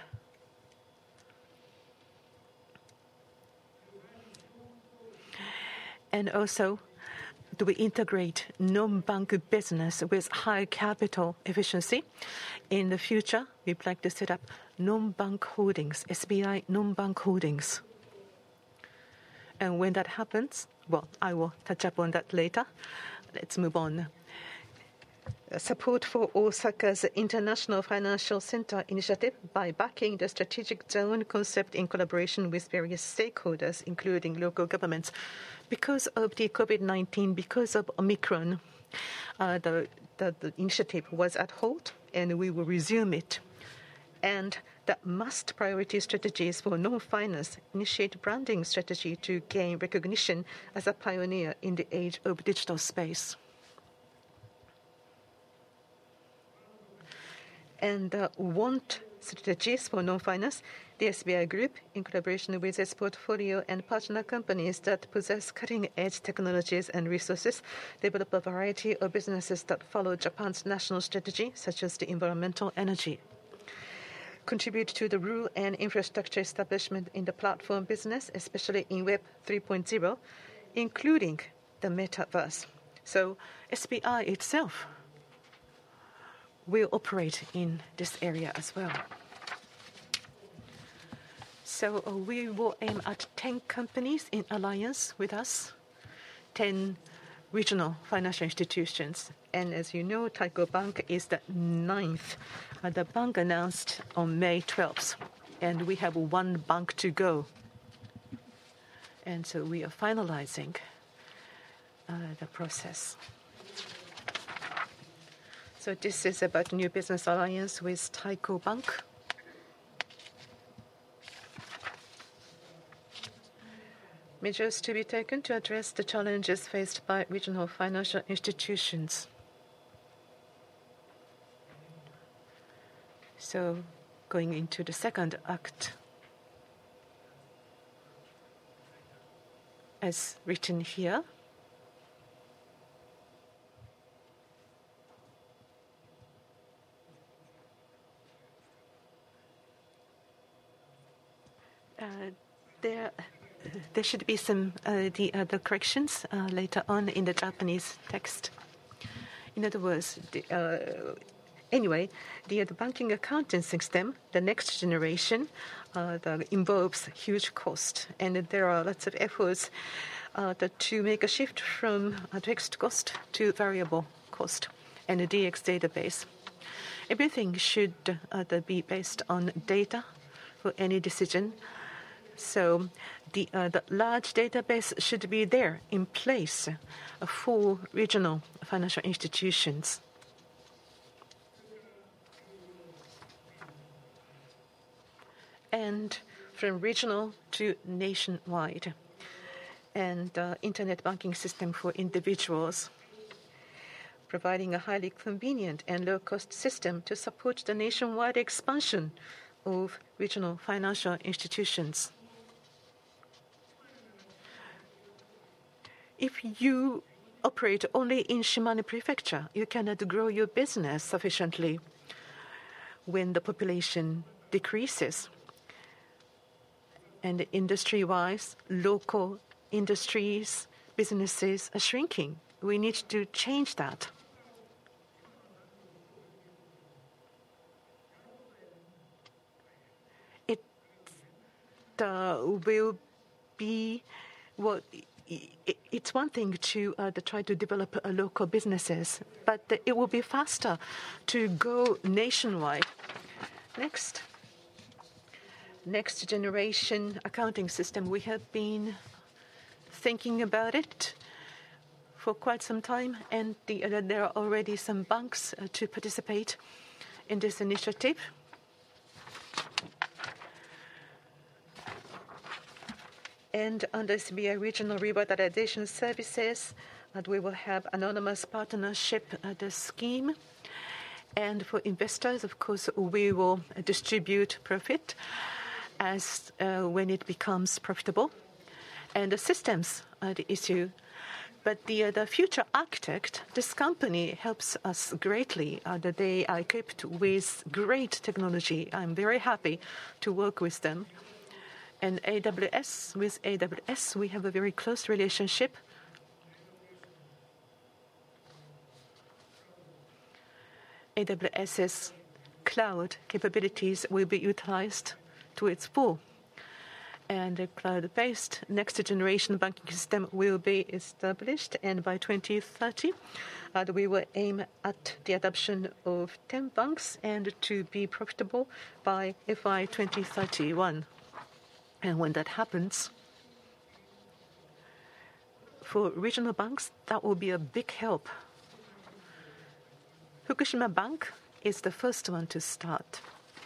S1: And also, do we integrate non-bank business with high capital efficiency? In the future, we'd like to set up non-bank holdings, SBI non-bank holdings. And when that happens, well, I will touch upon that later. Let's move on. Support for Osaka's International Financial Center initiative by backing the strategic zone concept in collaboration with various stakeholders, including local governments. Because of the COVID-19, because of Omicron, the initiative was at hold, and we will resume it. And the must priority strategies for non-finance initiate branding strategy to gain recognition as a pioneer in the age of digital space. And want strategies for non-finance, the SBI Group, in collaboration with its portfolio and partner companies that possess cutting-edge technologies and resources, develop a variety of businesses that follow Japan's national strategy, such as the environmental energy. Contribute to the rule and infrastructure establishment in the platform business, especially in Web 3.0, including the metaverse. So SBI itself will operate in this area as well. So we will aim at 10 companies in alliance with us, 10 regional financial institutions. And as you know, Taiko Bank is the 9th. The bank announced on May 12th, and we have one bank to go. And so we are finalizing the process. So this is about new business alliance with Taiko Bank. Measures to be taken to address the challenges faced by regional financial institutions. So, going into the second act, as written here, there should be some the corrections later on in the Japanese text. In other words, anyway, the banking accounting system, the next generation, that involves huge cost, and there are lots of efforts to make a shift from fixed cost to variable cost, and a DX database. Everything should be based on data for any decision. So the large database should be there in place for regional financial institutions. And from regional to nationwide, and internet banking system for individuals, providing a highly convenient and low-cost system to support the nationwide expansion of regional financial institutions. If you operate only in Shimane Prefecture, you cannot grow your business sufficiently when the population decreases. And industry-wise, local industries, businesses are shrinking. We need to change that. It will be it's one thing to try to develop local businesses, but it will be faster to go nationwide. Next generation accounting system. We have been thinking about it for quite some time, and there are already some banks to participate in this initiative. And under SBI Regional Revitalization Services, we will have anonymous partnership the scheme. And for investors, of course, we will distribute profit as when it becomes profitable. And the systems are the issue. But the future architect, this company helps us greatly. They are equipped with great technology. I'm very happy to work with them. And with AWS, we have a very close relationship. AWS's cloud capabilities will be utilized to its full. And the cloud-based next-generation banking system will be established. And by 2030, we will aim at the adoption of 10 banks and to be profitable by FY 2031. And when that happens, for regional banks, that will be a big help. Fukushima Bank is the first one to start.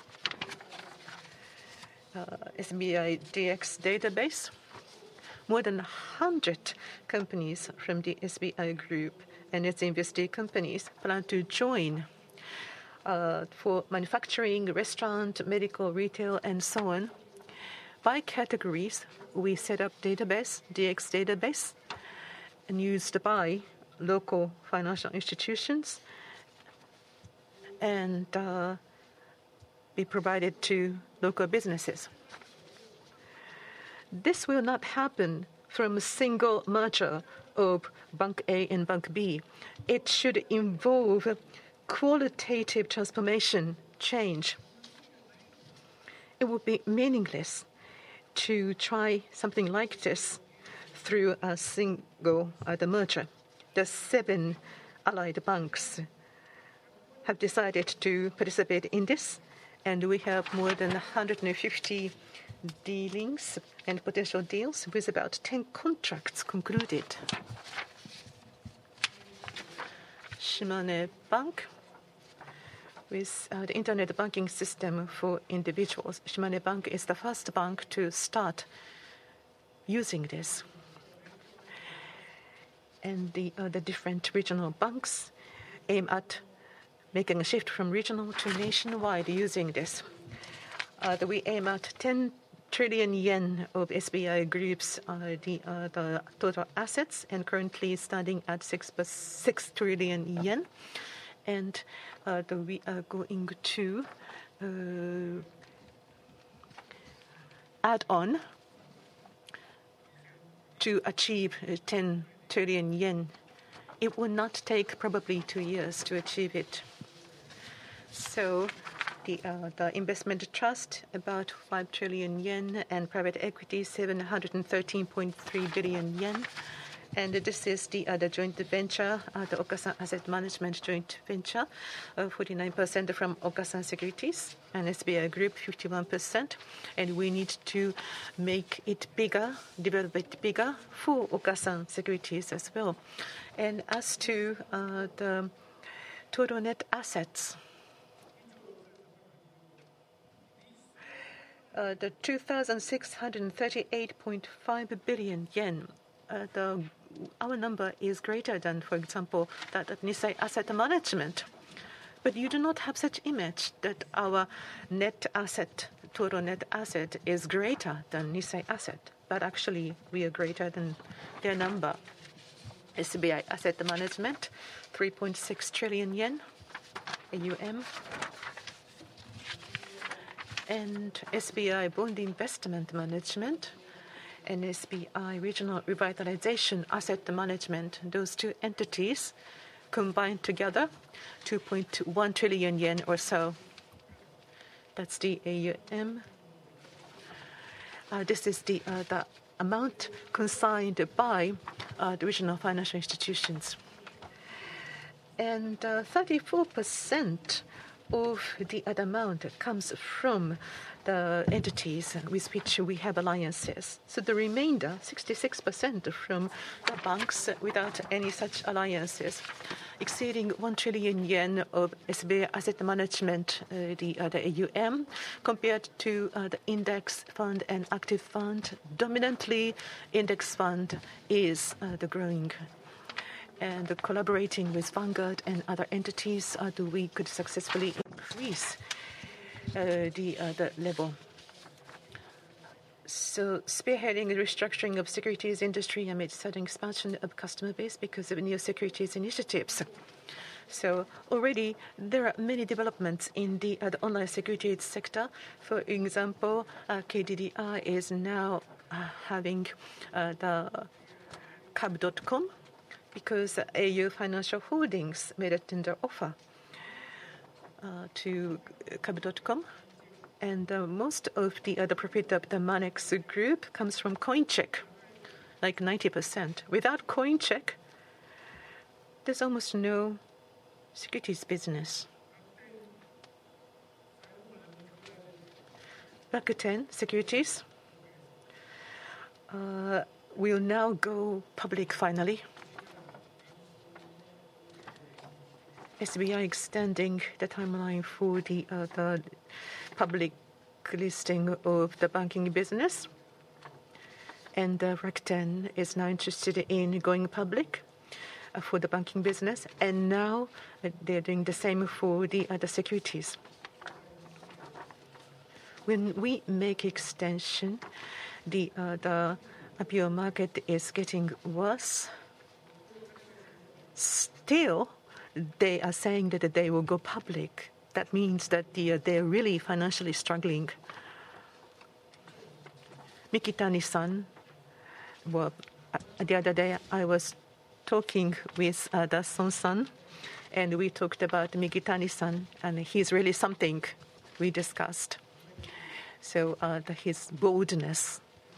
S1: SBI DX database. More than 100 companies from the SBI Group and its investee companies plan to join for manufacturing, restaurant, medical, retail, and so on. By categories, we set up database, DX database, and used by local financial institutions, and be provided to local businesses. This will not happen from a single merger of Bank A and Bank B. It should involve qualitative transformation change, it would be meaningless to try something like this through a single the merger. The 7 allied banks have decided to participate in this, and we have more than 150 dealings and potential deals with about 10 contracts concluded. Shimane Bank, with the internet banking system for individuals. Shimane Bank is the first bank to start using this. And the different regional banks aim at making a shift from regional to nationwide using this. We aim at 10 trillion yen of SBI Group's the total assets, and currently standing at 6 trillion yen. And we are going to add on to achieve 10 trillion yen. It will not take probably 2 years to achieve it. So the investment trust, about 5 trillion yen, and private equity, 713.3 billion yen. And this is the joint venture, the Okasan Asset Management joint venture, 49% from Okasan Securities, and SBI Group 51%. And we need to make it bigger, develop it bigger for Okasan Securities as well. And as to the total net assets, the 2,638.5 billion yen. Our number is greater than, for example, that at Nissay Asset Management. But you do not have such image that our net asset, total net asset, is greater than Nissay Asset. But actually, we are greater than their number. SBI Asset Management, 3.6 trillion yen, AUM. And SBI Bond Investment Management and SBI Regional Revitalization Asset Management, those two entities combined together, 2.1 trillion yen or so. That's the AUM. This is the amount consigned by the regional financial institutions. And 34% of the amount comes from the entities with which we have alliances. So the remainder, 66%, from the banks without any such alliances, exceeding 1 trillion yen of SBI Asset Management, the AUM, compared to the index fund and active fund. Dominantly, index fund is the growing. And collaborating with Vanguard and other entities, we could successfully increase the level. So spearheading the restructuring of securities industry amid sudden expansion of customer base because of new securities initiatives. So already there are many developments in the online securities sector. For example, KDDI is now having the Cub.com because au Financial Holdings made a tender offer to Cub.com. And most of the profit of the Monex Group comes from Coincheck, like 90%. Without Coincheck, there's almost no securities business. Rakuten Securities will now go public finally. SBI extending the timeline for the public listing of the banking business. And Rakuten is now interested in going public for the banking business. And now they're doing the same for the other securities. When we make extension, the IPO market is getting worse. Still, they are saying that they will go public. That means that they're really financially struggling. Mikitani-san, well, the other day I was talking with Son-san, and we talked about Mikitani-san, and he's really something we discussed. So his boldness,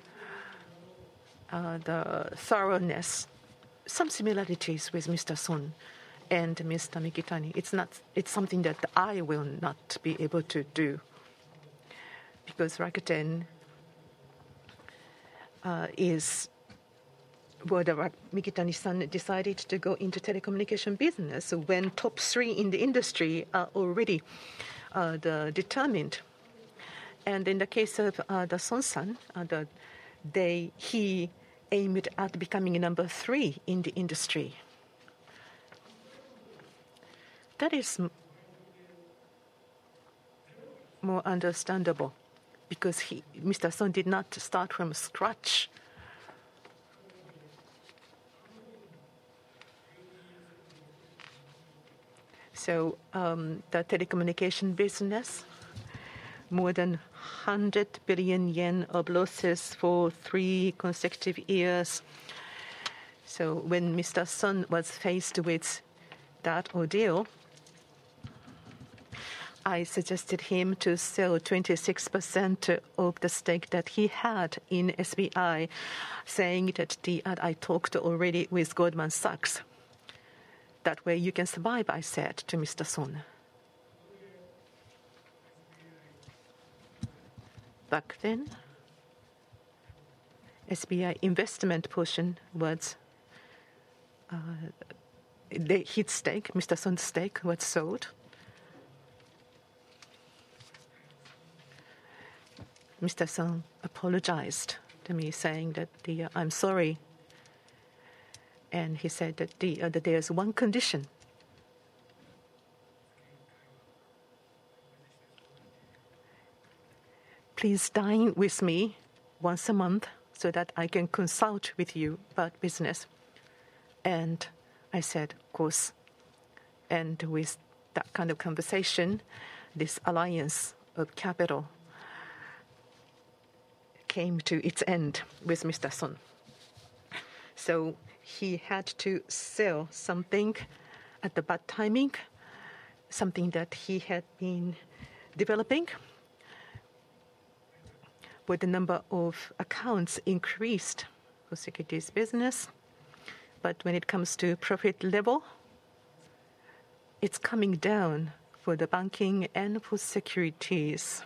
S1: the thoroughness, some similarities with Mr. Son and Mr. Mikitani. It's something that I will not be able to do, because Rakuten is the Mikitani-san decided to go into telecommunication business when top 3 in the industry are already determined. And in the case of the Son-san, he aimed at becoming number 3 in the industry. That is more understandable, because Mr. Son did not start from scratch. So the telecommunication business, more than 100 billion yen of losses for 3 consecutive years. So when Mr. Son was faced with that ordeal, I suggested him to sell 26% of the stake that he had in SBI, saying that I talked already with Goldman Sachs. That way you can survive, I said to Mr. Son. Back then, SBI investment portion was his stake, Mr. Son's stake, was sold. Mr. Son apologized to me, saying that I'm sorry. And he said that there's one condition. Please dine with me once a month so that I can consult with you about business. And I said, of course. And with that kind of conversation, this alliance of capital came to its end with Mr. Son. So he had to sell something at the bad timing, something that he had been developing. But the number of accounts increased for securities business. But when it comes to profit level, it's coming down for the banking and for securities.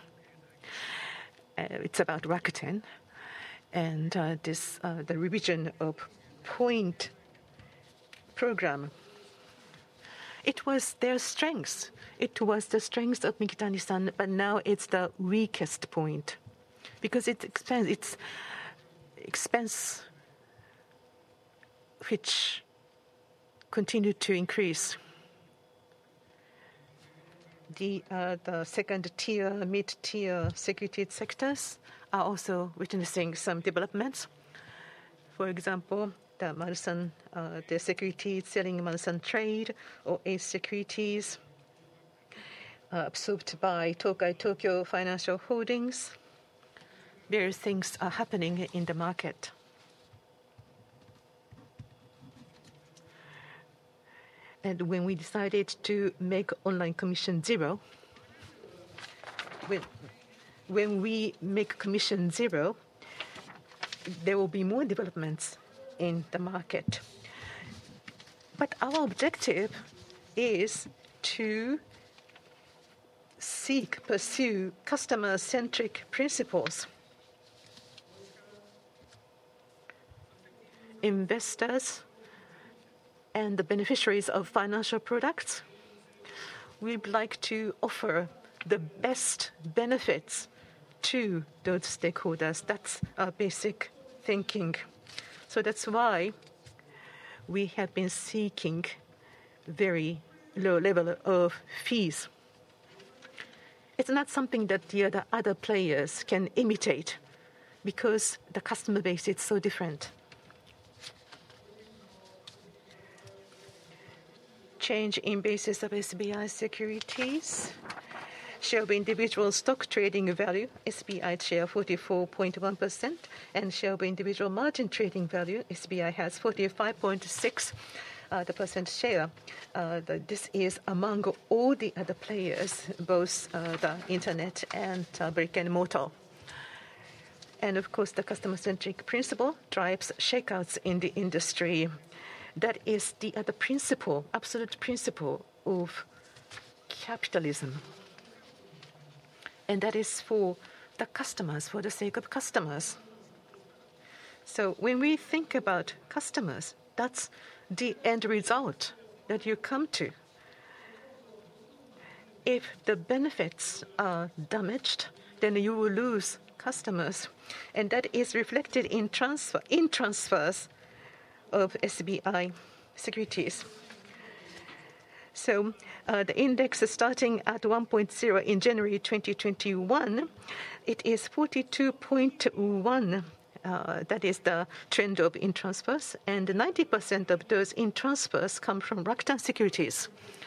S1: It's about Rakuten and the revision of point program. It was their strength. It was the strength of Mikitani-san, but now it's the weakest point because it's expense which continue to increase. The second tier, mid-tier security sectors are also witnessing some developments. For example, the Marusan, the securities selling Marusan Trade or Ace Securities, absorbed by Tokai Tokyo Financial Holdings. Various things are happening in the market. And when we decided to make online commission zero, when we make commission zero, there will be more developments in the market. But our objective is to pursue customer-centric principles. Investors and the beneficiaries of financial products, we'd like to offer the best benefits to those stakeholders. That's our basic thinking. So that's why we have been seeking very low level of fees. It's not something that the other players can imitate because the customer base is so different. Change in basis of SBI securities. Share of individual stock trading value, SBI share 44.1%, and share of individual margin trading value, SBI has 45.6%. the percent share. This is among all the other players, both the internet and brick and mortar. And of course, the customer-centric principle drives shakeouts in the industry. That is the principle, absolute principle of capitalism. And that is for the customers, for the sake of customers. So when we think about customers, that's the end result that you come to. If the benefits are damaged, then you will lose customers. And that is reflected in transfers of SBI Securities. So the index is starting at 1.0 in January 2021. It is 42.1. That is the trend of in transfers, and 90% of those in transfers come from Rakuten Securities.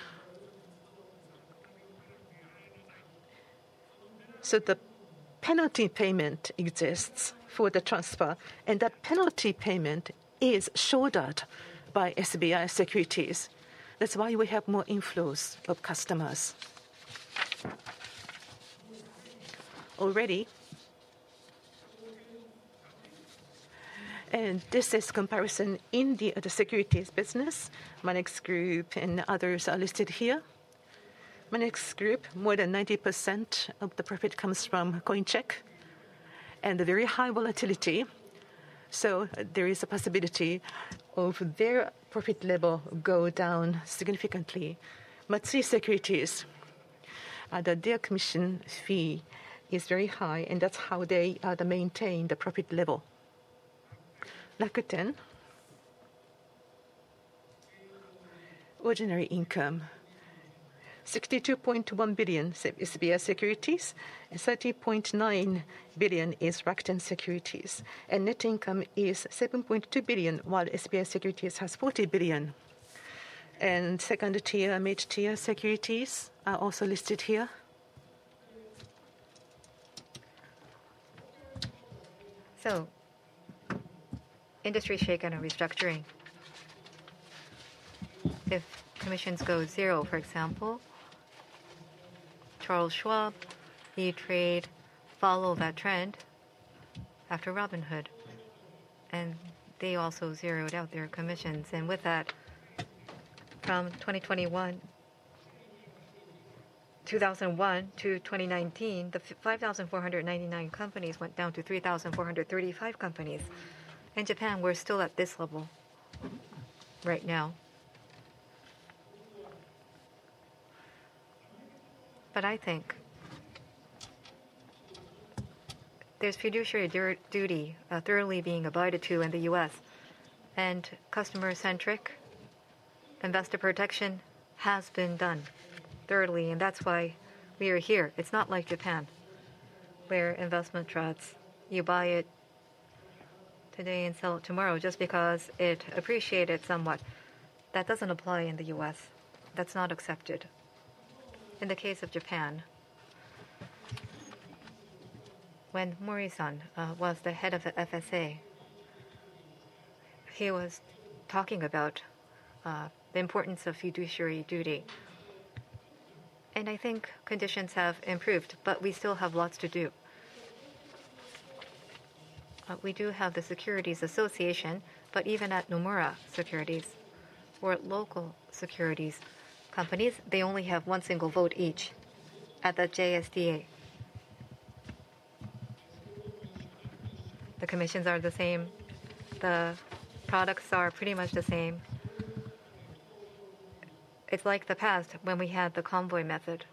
S1: So the penalty payment exists for the transfer, and that penalty payment is shouldered by SBI Securities. That's why we have more inflows of customers. Already, and this is comparison in the securities business. Monex Group and others are listed here. Monex Group, more than 90% of the profit comes from Coincheck, and a very high volatility. So there is a possibility of their profit level go down significantly. Matsui Securities, their commission fee is very high, and that's how they maintain the profit level. Rakuten, ordinary income, 62.1 billion SBI Securities, and 30.9 billion is Rakuten Securities. And net income is 7.2 billion, while SBI Securities has 40 billion. And second tier, mid-tier securities are also listed here.
S2: So, industry shakeout and restructuring. If commissions go zero, for example, Charles Schwab, E-Trade follow that trend after Robinhood. And they also zeroed out their commissions. And with that, from 2001 to 2019, the 5,499 companies went down to 3,435 companies. In Japan, we're still at this level right now. But I think there's fiduciary duty thoroughly being abided to in the U.S. And customer-centric investor protection has been done thoroughly, and that's why we are here. It's not like Japan, where investment trusts, you buy it today and sell it tomorrow just because it appreciated somewhat. That doesn't apply in the U.S. That's not accepted. In the case of Japan, when Mori-san was the head of the FSA, he was talking about the importance of fiduciary duty. And I think conditions have improved, but we still have lots to do. We do have the Securities Association, but even at Nomura Securities or at local securities companies, they only have one single vote each at the JSDA. The commissions are the same. The products are pretty much the same. It's like the past when we had the convoy method.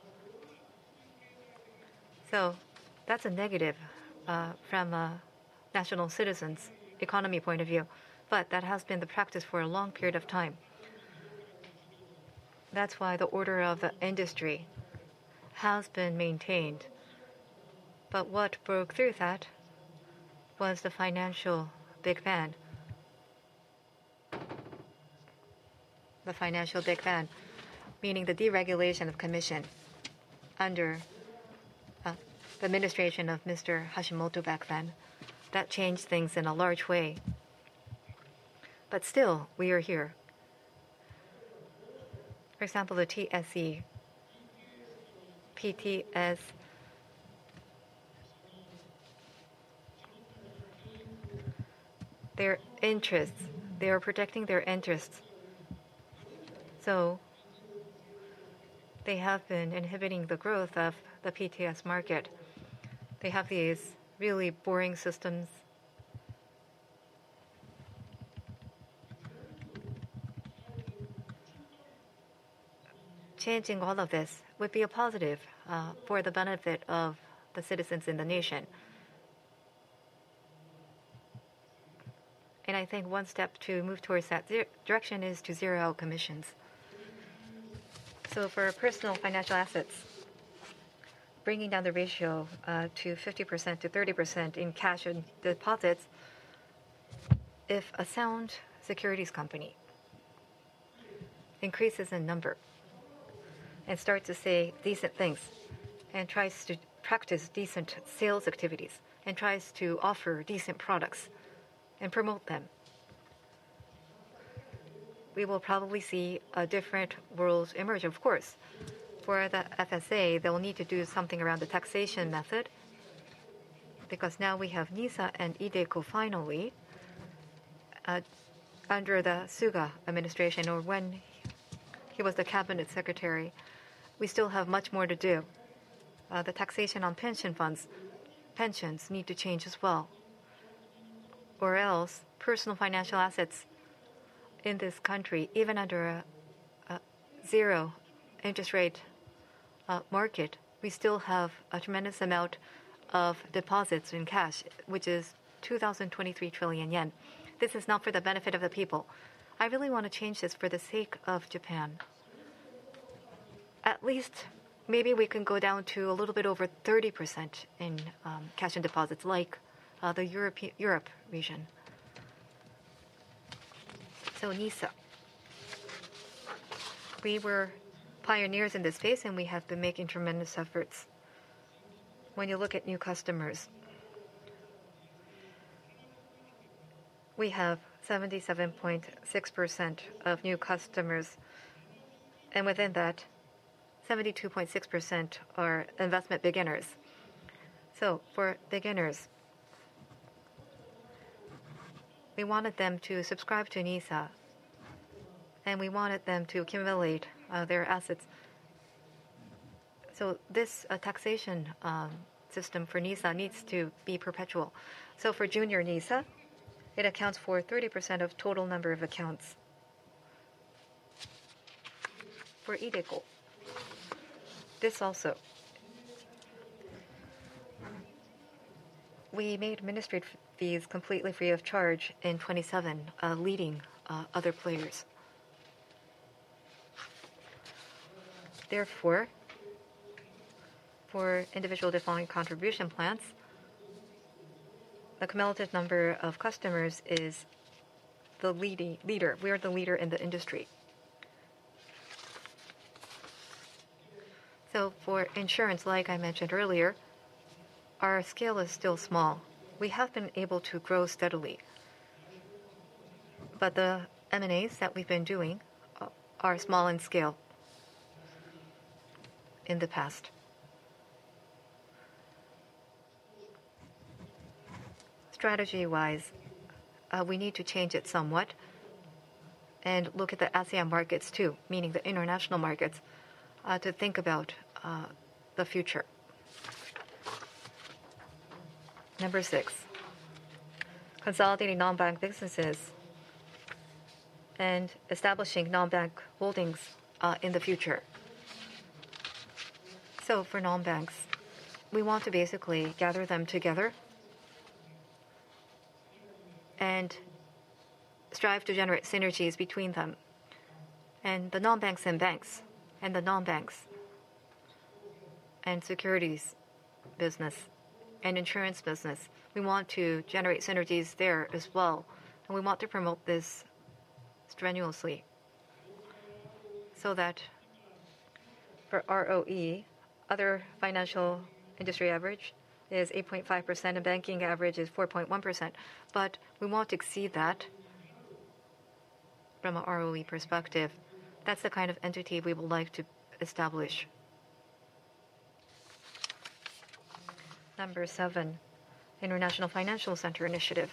S2: So that's a negative from a national citizens' economy point of view. But that has been the practice for a long period of time. That's why the order of the industry has been maintained. But what broke through that was the financial Big Bang. The financial Big Bang, meaning the deregulation of commission under the administration of Mr. Hashimoto back then. That changed things in a large way. But still, we are here. For example, the TSE, PTS, their interests, they are protecting their interests. So they have been inhibiting the growth of the PTS market. They have these really boring systems. Changing all of this would be a positive for the benefit of the citizens in the nation. And I think one step to move towards that direction is to zero out commissions. So for personal financial assets, bringing down the ratio to 50% to 30% in cash and deposits, if a sound securities company increases in number and starts to say decent things and tries to practice decent sales activities and tries to offer decent products and promote them, we will probably see a different world emerge. Of course, for the FSA, they will need to do something around the taxation method, because now we have NISA and iDeCo finally under the Suga administration, or when he was the cabinet secretary. We still have much more to do. The taxation on pension funds, pensions need to change as well, or else personal financial assets in this country, even under a zero interest rate market, we still have a tremendous amount of deposits in cash, which is 2,023 trillion yen. This is not for the benefit of the people. I really want to change this for the sake of Japan. At least maybe we can go down to a little bit over 30% in cash and deposits, like the Europe region. So NISA. We were pioneers in this space, and we have been making tremendous efforts. When you look at new customers, we have 77.6% of new customers, and within that, 72.6% are investment beginners. So for beginners, we wanted them to subscribe to NISA, and we wanted them to accumulate their assets. So this taxation system for NISA needs to be perpetual. So for junior NISA, it accounts for 30% of total number of accounts. For iDeCo, this also, we made administrative fees completely free of charge in 27, leading other players. Therefore, for individual defined contribution plans, the cumulative number of customers is the leader. We are the leader in the industry. So for insurance, like I mentioned earlier, our scale is still small. We have been able to grow steadily. But the M&As that we've been doing are small in scale in the past. Strategy-wise, we need to change it somewhat and look at the ASEAN markets too, meaning the international markets, to think about the future. Number 6, consolidating non-bank businesses and establishing non-bank holdings in the future. So for non-banks, we want to basically gather them together and strive to generate synergies between them. And the non-banks and banks, and the non-banks and securities business and insurance business, we want to generate synergies there as well. And we want to promote this strenuously so that for ROE, other financial industry average is 8.5% and banking average is 4.1%. But we want to exceed that from an ROE perspective. That's the kind of entity we would like to establish. Number 7, International Financial Center Initiative.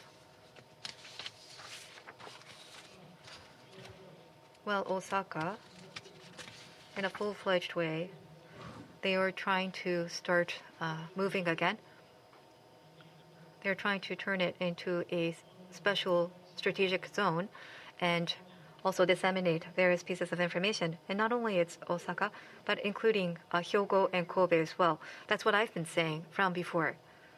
S2: Well, Osaka, in a full-fledged way, they are trying to start moving again. They're trying to turn it into a special strategic zone and also disseminate various pieces of information. And not only it's Osaka, but including Hyogo and Kobe as well. That's what I've been saying from before.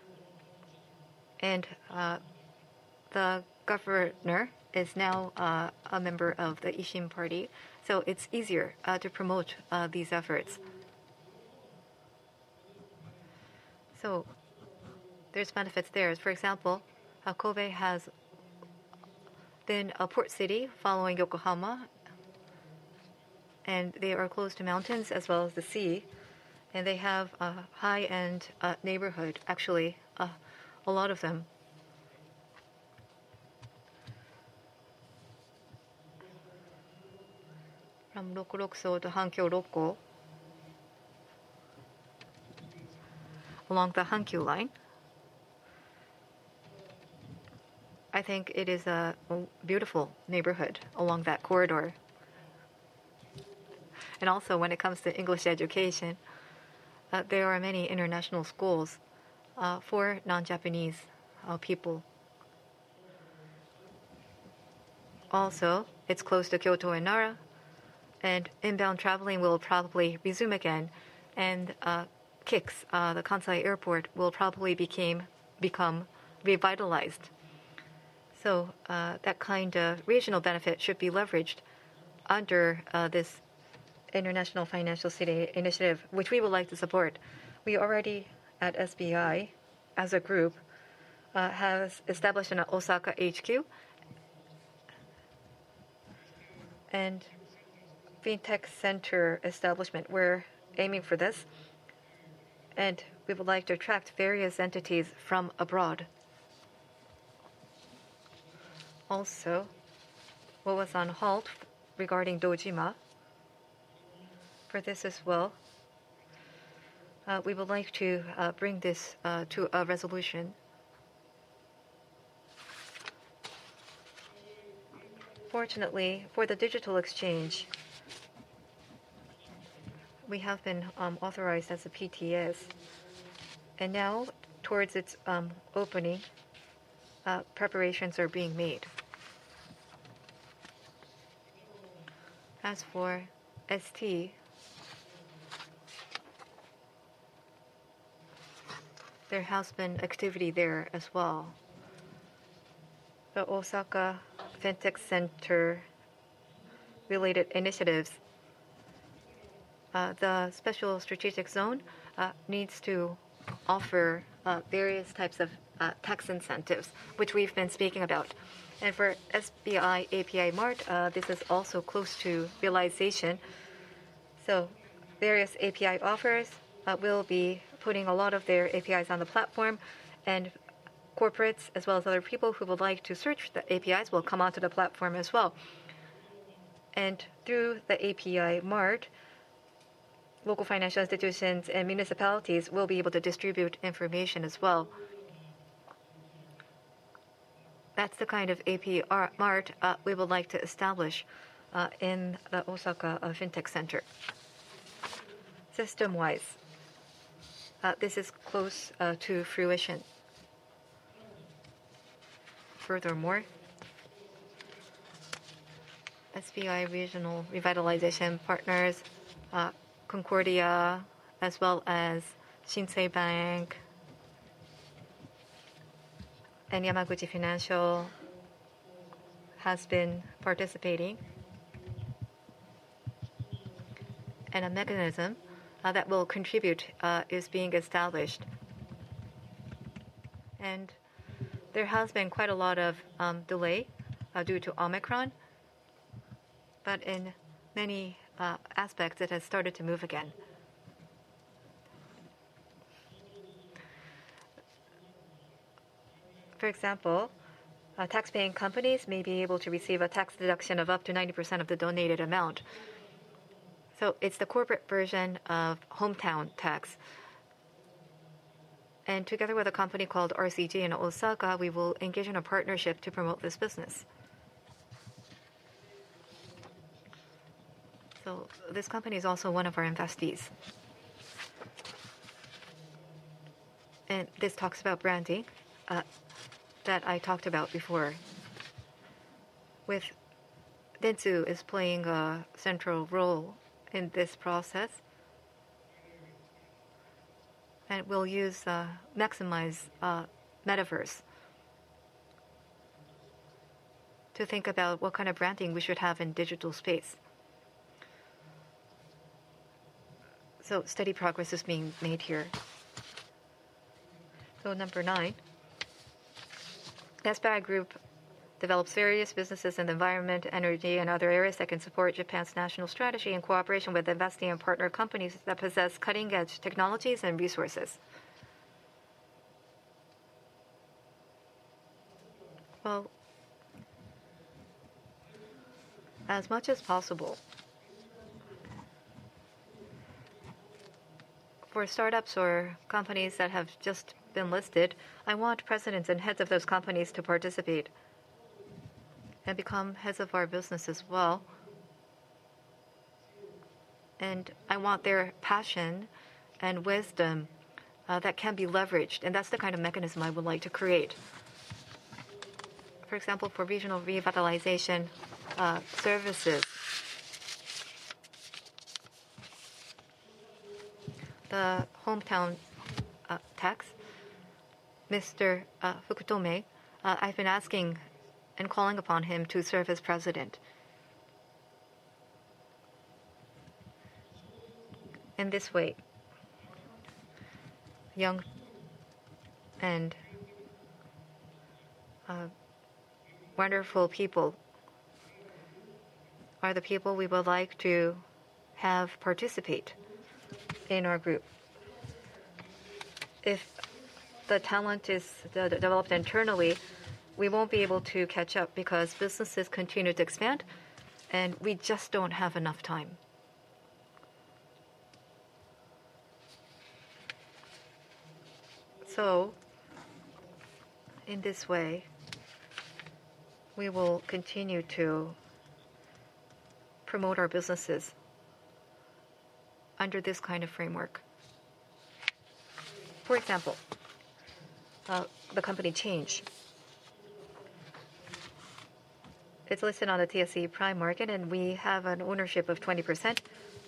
S2: And the governor is now a member of the Ishin Party, so it's easier to promote these efforts. So there's benefits there. For example, Kobe has been a port city following Yokohama, and they are close to mountains as well as the sea, and they have a high-end neighborhood, actually, a lot of them. From Rokurokso to Hankyo Rokko, along the Hankyu line, I think it is a beautiful neighborhood along that corridor. And also, when it comes to English education, there are many international schools for non-Japanese people. Also, it's close to Kyoto and Nara, and inbound traveling will probably resume again, and KIX, the Kansai airport, will probably become revitalized. So that kind of regional benefit should be leveraged under this International Financial City Initiative, which we would like to support. We already, at SBI, as a group, has established an Osaka HQ, and FinTech Center establishment. We're aiming for this, and we would like to attract various entities from abroad. Also, what was on halt regarding Dojima, for this as well, we would like to bring this to a resolution. Fortunately, for the digital exchange, we have been authorized as a PTS, and now towards its opening, preparations are being made. As for ST, there has been activity there as well. The Osaka FinTech Center related initiatives, the special strategic zone needs to offer various types of tax incentives, which we've been speaking about. And for SBI API Mart, this is also close to realization. So various API offers will be putting a lot of their APIs on the platform, and corporates as well as other people who would like to search the APIs will come onto the platform as well. And through the API Mart, local financial institutions and municipalities will be able to distribute information as well. That's the kind of API Mart we would like to establish in the Osaka FinTech Center. System-wise, this is close to fruition. Furthermore, SBI Regional Revitalization Partners, Concordia, as well as Shinsei Bank and Yamaguchi Financial has been participating, and a mechanism that will contribute is being established. And there has been quite a lot of delay due to Omicron, but in many aspects it has started to move again. For example, tax-paying companies may be able to receive a tax deduction of up to 90% of the donated amount. So it's the corporate version of hometown tax. And together with a company called RCG in Osaka, we will engage in a partnership to promote this business. So this company is also one of our investees. And this talks about branding that I talked about before. With Dentsu is playing a central role in this process. And we'll maximize metaverse to think about what kind of branding we should have in digital space. So steady progress is being made here. So number 9, SBI Group develops various businesses in the environment, energy, and other areas that can support Japan's national strategy in cooperation with investing and partner companies that possess cutting-edge technologies and resources. Well, as much as possible, for startups or companies that have just been listed, I want presidents and heads of those companies to participate and become heads of our business as well. And I want their passion and wisdom that can be leveraged. And that's the kind of mechanism I would like to create. For example, for regional revitalization services, the hometown tax, Mr. Fukutome, I've been asking and calling upon him to serve as president. In this way, young and wonderful people are the people we would like to have participate in our group. If the talent is developed internally, we won't be able to catch up because businesses continue to expand and we just don't have enough time. So, in this way, we will continue to promote our businesses under this kind of framework. For example, the company Change. It's listed on the TSE Prime Market, and we have an ownership of 20%.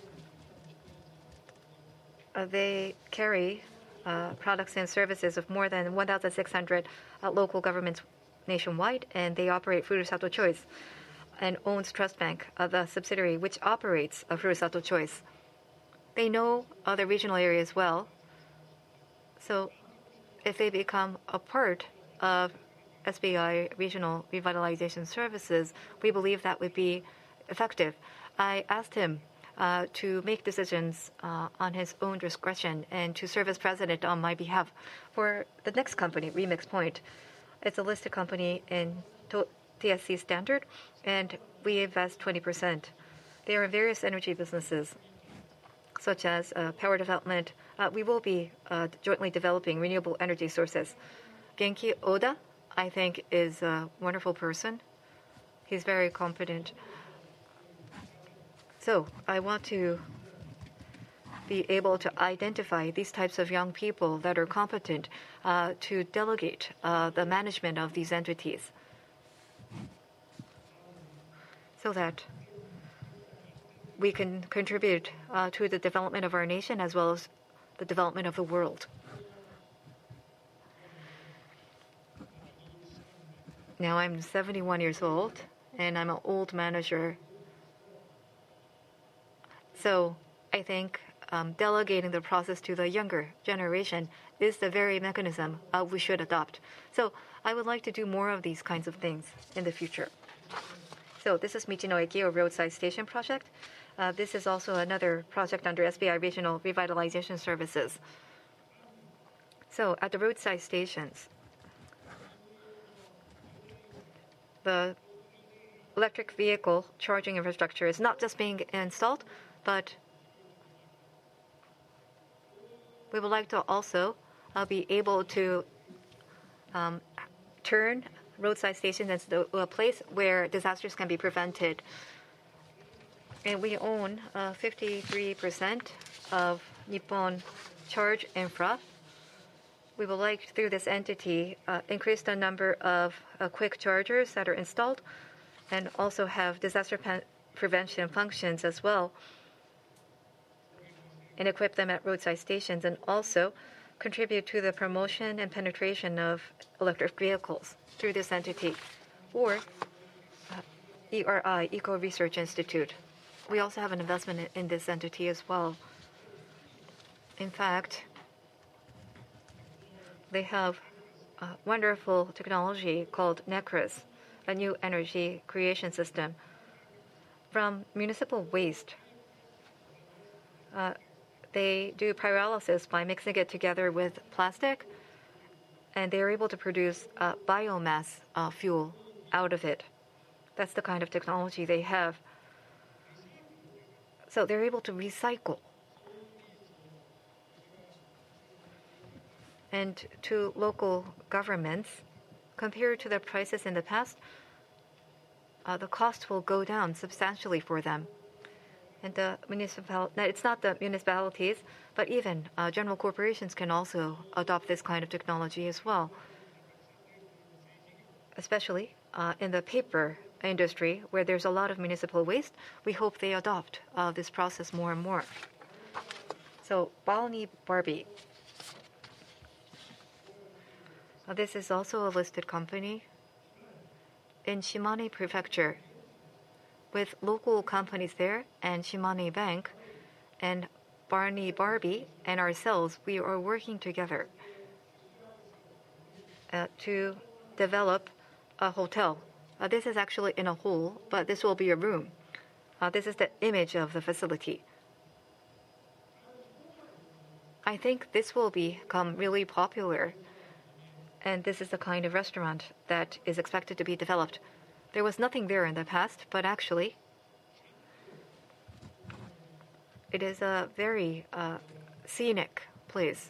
S2: They carry products and services of more than 1,600 local governments nationwide, and they operate Furusato Choice and owns Trust Bank, the subsidiary which operates Furusato Choice. They know the regional areas well, so if they become a part of SBI Regional Revitalization Services, we believe that would be effective. I asked him to make decisions on his own discretion and to serve as president on my behalf. For the next company, Remix Point, it's a listed company in TSC Standard, and we invest 20%. There are various energy businesses, such as power development. We will be jointly developing renewable energy sources. Genki Oda, I think, is a wonderful person. He's very competent. So I want to be able to identify these types of young people that are competent to delegate the management of these entities so that we can contribute to the development of our nation as well as the development of the world. Now I'm 71 years old, and I'm an old manager. So I think delegating the process to the younger generation is the very mechanism we should adopt. So I would like to do more of these kinds of things in the future. So this is Michinoeki, or roadside station project. This is also another project under SBI Regional Revitalization Services. So at the roadside stations, the electric vehicle charging infrastructure is not just being installed, but we would like to also be able to turn roadside stations into a place where disasters can be prevented. And we own 53% of Nippon Charge Infra. We would like, through this entity, increase the number of quick chargers that are installed and also have disaster prevention functions as well, and equip them at roadside stations, and also contribute to the promotion and penetration of electric vehicles through this entity, or ERI, Eco Research Institute. We also have an investment in this entity as well. In fact, they have a wonderful technology called NECRIS, a new energy creation system. From municipal waste, they do pyrolysis by mixing it together with plastic, and they are able to produce biomass fuel out of it. That's the kind of technology they have. So they're able to recycle. And to local governments, compared to the prices in the past, the cost will go down substantially for them. And it's not the municipalities, but even general corporations can also adopt this kind of technology as well. Especially in the paper industry, where there's a lot of municipal waste, we hope they adopt this process more and more. So, Balni Barbie. This is also a listed company in Shimane Prefecture, with local companies there and Shimane Bank and Barney Barbie and ourselves. We are working together to develop a hotel. This is actually in a hole, but this will be a room. This is the image of the facility. I think this will become really popular, and this is the kind of restaurant that is expected to be developed. There was nothing there in the past, but actually, it is a very scenic place.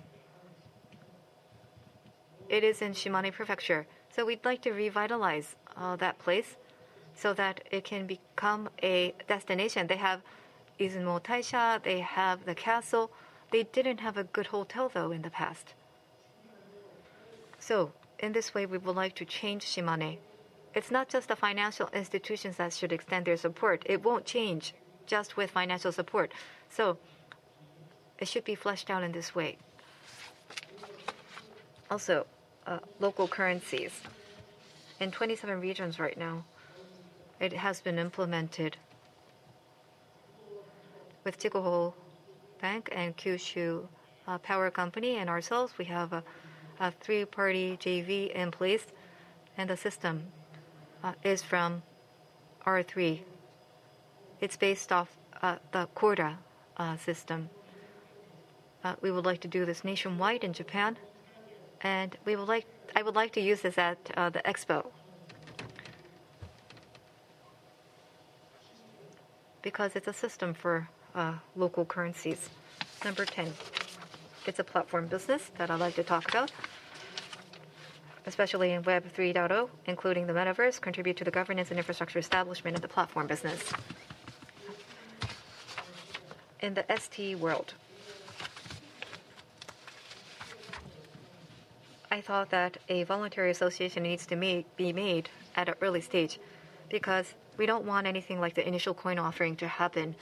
S2: It is in Shimane Prefecture, so we'd like to revitalize that place so that it can become a destination. They have Izumo Taisha, they have the castle. They didn't have a good hotel, though, in the past. So, in this way, we would like to change Shimane. It's not just the financial institutions that should extend their support. It won't change just with financial support. So, it should be fleshed out in this way. Also, local currencies. In 27 regions right now, it has been implemented. With Chikuho Bank and Kyushu Power Company and ourselves, we have a three-party JV in place, and the system is from R3. It's based off the Corda system. We would like to do this nationwide in Japan, and I would like to use this at the expo, because it's a system for local currencies. Number 10. It's a platform business that I'd like to talk about, especially in Web 3.0, including the metaverse, contribute to the governance and infrastructure establishment of the platform business. In the ST world, I thought that a voluntary association needs to be made at an early stage, because we don't want anything like the initial coin offering to happen.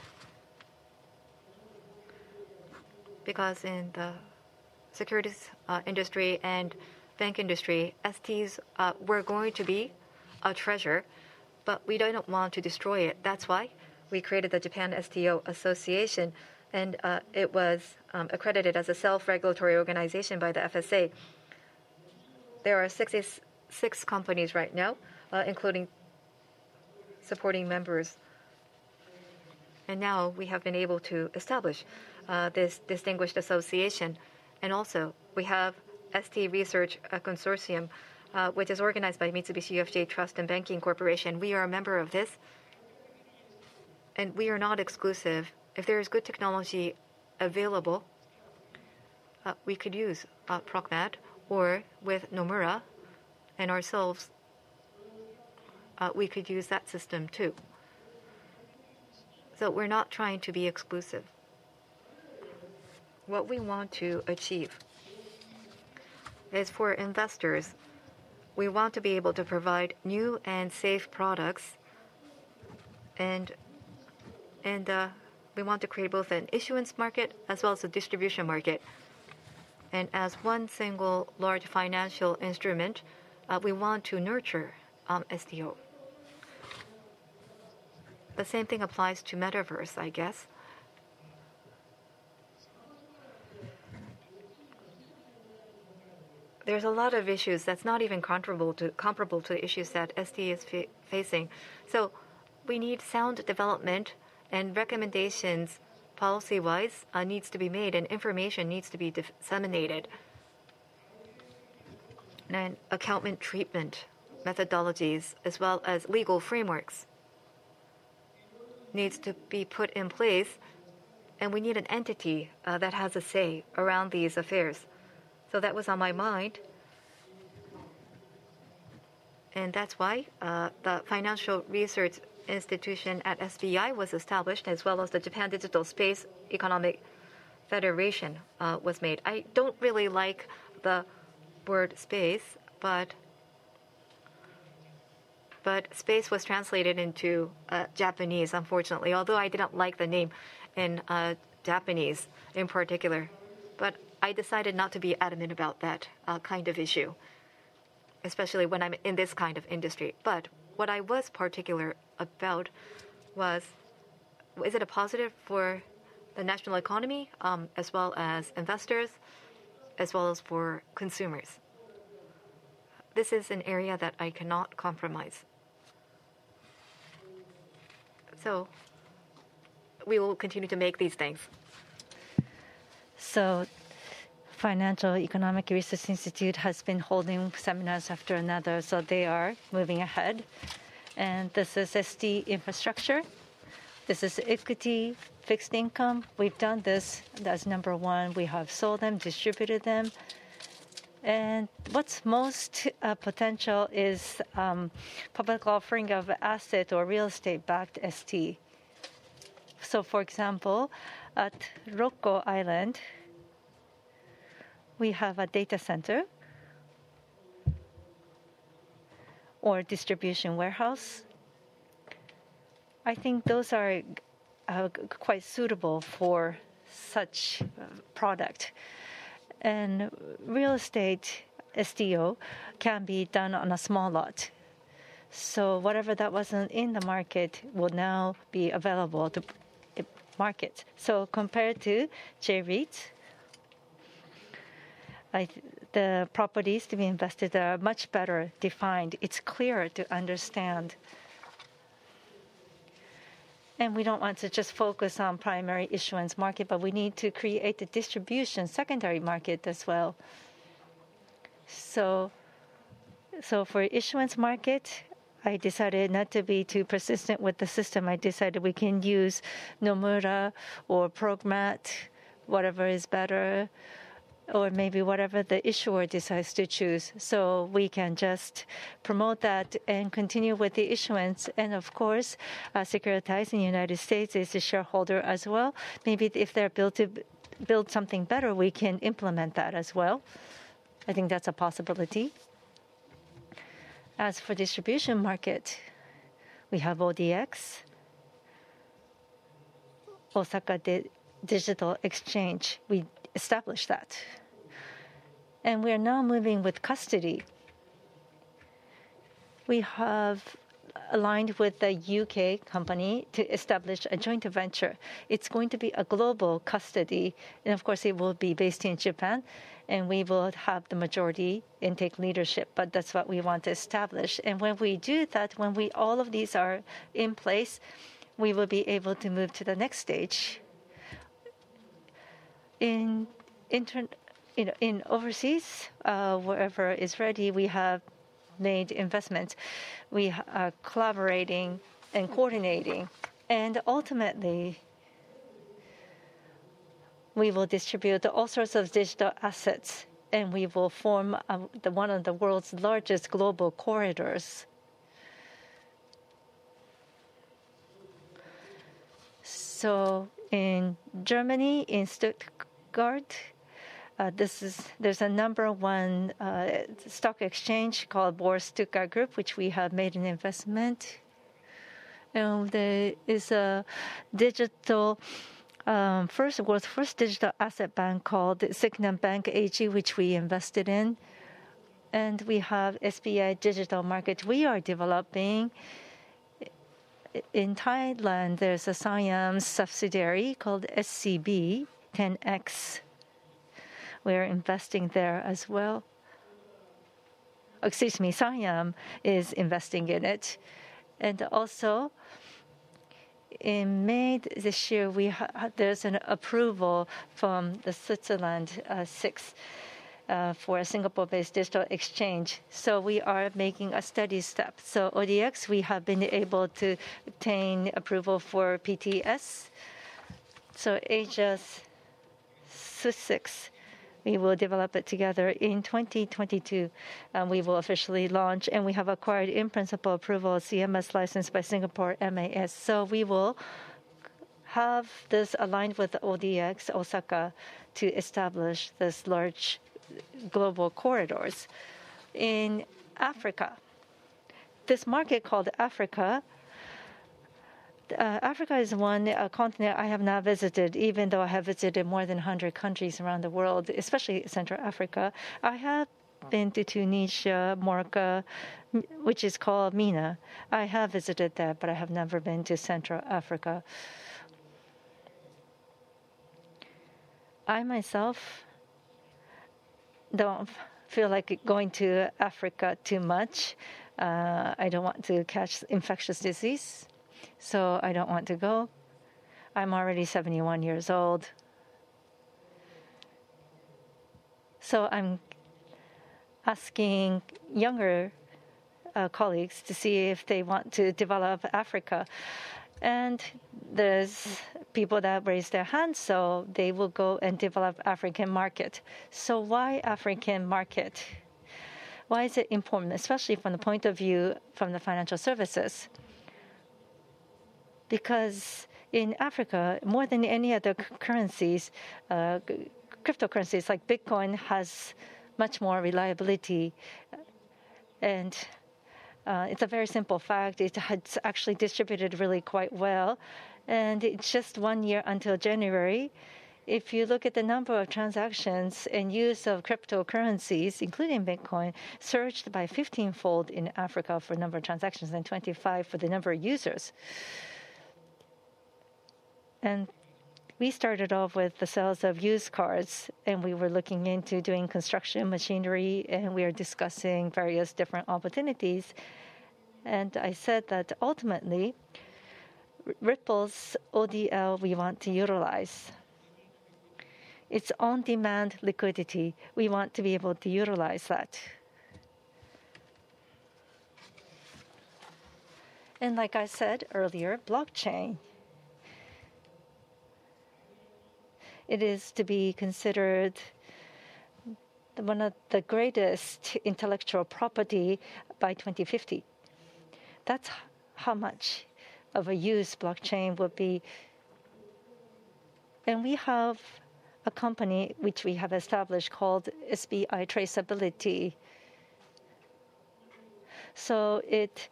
S2: Because in the securities industry and bank industry, STs were going to be a treasure, but we don't want to destroy it. That's why we created the Japan STO Association, and it was accredited as a self-regulatory organization by the FSA. There are 66 companies right now, including supporting members. And now we have been able to establish this distinguished association. And also, we have ST Research Consortium, which is organized by Mitsubishi UFJ Trust and Banking Corporation. We are a member of this, and we are not exclusive if there is good technology available, we could use ProgMat, or with Nomura and ourselves, we could use that system too. So we're not trying to be exclusive. What we want to achieve is, for investors, we want to be able to provide new and safe products, and we want to create both an issuance market as well as a distribution market. And as one single large financial instrument, we want to nurture STO. The same thing applies to Metaverse, I guess. There's a lot of issues that's not even comparable to the issues that ST is facing. So we need sound development, and recommendations policy-wise needs to be made, and information needs to be disseminated. And accountant treatment methodologies as well as legal frameworks needs to be put in place, and we need an entity that has a say around these affairs. So that was on my mind, and that's why the Financial Research Institution at SBI was established, as well as the Japan Digital Space Economic Federation was made. I don't really like the word space, but space was translated into Japanese, unfortunately, although I didn't like the name in Japanese in particular. But I decided not to be adamant about that kind of issue, especially when I'm in this kind of industry. But what I was particular about was, is it a positive for the national economy, as well as investors, as well as for consumers? This is an area that I cannot compromise. So we will continue to make these things.
S3: So Financial Economic Research Institute has been holding seminars after another, so they are moving ahead. And this is ST infrastructure. This is equity, fixed income. We've done this. That's number one. We have sold them, distributed them. And what's most potential is public offering of asset or real estate-backed ST. So, for example, at Rokko Island, we have a data center or distribution warehouse. I think those are quite suitable for such product. And real estate STO can be done on a small lot. So whatever that wasn't in the market will now be available to market. So compared to J-REIT, the properties to be invested are much better defined. It's clearer to understand. And we don't want to just focus on primary issuance market, but we need to create the distribution secondary market as well. So for issuance market, I decided not to be too persistent with the system. I decided we can use Nomura or ProgMat, whatever is better, or maybe whatever the issuer decides to choose. So we can just promote that and continue with the issuance. And of course, Securitize in the United States is a shareholder as well. Maybe if they're built to build something better, we can implement that as well. I think that's a possibility. As for distribution market, we have ODX, Osaka Digital Exchange. We established that. And we are now moving with custody. We have aligned with the UK company to establish a joint venture. It's going to be a global custody. And of course, it will be based in Japan. And we will have the majority and take leadership. But that's what we want to establish. And when we do that, when all of these are in place, we will be able to move to the next stage. In overseas, wherever is ready, we have made investments. We are collaborating and coordinating. And ultimately, we will distribute all sorts of digital assets, and we will form one of the world's largest global corridors. So in Germany, in Stuttgart, there's a number one stock exchange called Börse Stuttgart Group, which we have made an investment. And there is a digital world's first digital asset bank called Sygnum Bank AG, which we invested in. And we have SBI Digital Market we are developing. In Thailand, there's a Siam subsidiary called SCB 10X. We're investing there as well. Excuse me, Siam is investing in it. And also, in May this year, there's an approval from the Switzerland SIX for a Singapore-based digital exchange. So we are making a steady step. So ODX, we have been able to obtain approval for PTS. So Asia's SIX, we will develop it together in 2022. We will officially launch, and we have acquired in principle approval CMS license by Singapore MAS. So we will have this aligned with ODX Osaka to establish this large global corridors. In Africa, this market called Africa, Africa is one continent I have not visited, even though I have visited more than 100 countries around the world, especially Central Africa. I have been to Tunisia, Morocco, which is called Mina. I have visited there, but I have never been to Central Africa. I myself don't feel like going to Africa too much. I don't want to catch infectious disease, so I don't want to go. I'm already 71 years old. So I'm asking younger colleagues to see if they want to develop Africa. And there's people that raise their hands, so they will go and develop African market. So why African market? Why is it important, especially from the point of view from the financial services? Because in Africa, more than any other currencies, cryptocurrencies like Bitcoin has much more reliability. And it's a very simple fact. It had actually distributed really quite well. And it's just 1 year until January. If you look at the number of transactions and use of cryptocurrencies, including Bitcoin, surged by 15-fold in Africa for number of transactions and 25 for the number of users. And we started off with the sales of used cars, and we were looking into doing construction machinery, and we are discussing various different opportunities. And I said that ultimately, Ripple's ODL we want to utilize. It's on-demand liquidity. We want to be able to utilize that. And like I said earlier, blockchain. It is to be considered one of the greatest intellectual property by 2050. That's how much of a use blockchain would be. And we have a company which we have established called SBI Traceability. So it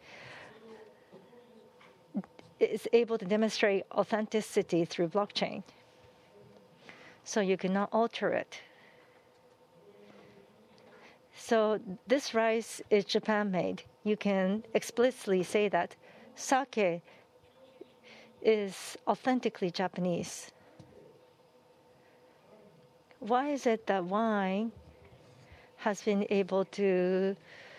S3: is able to demonstrate authenticity through blockchain. So you cannot alter it. So this rice is Japan-made. You can explicitly say that sake is authentically Japanese. Why is it that wine has been able to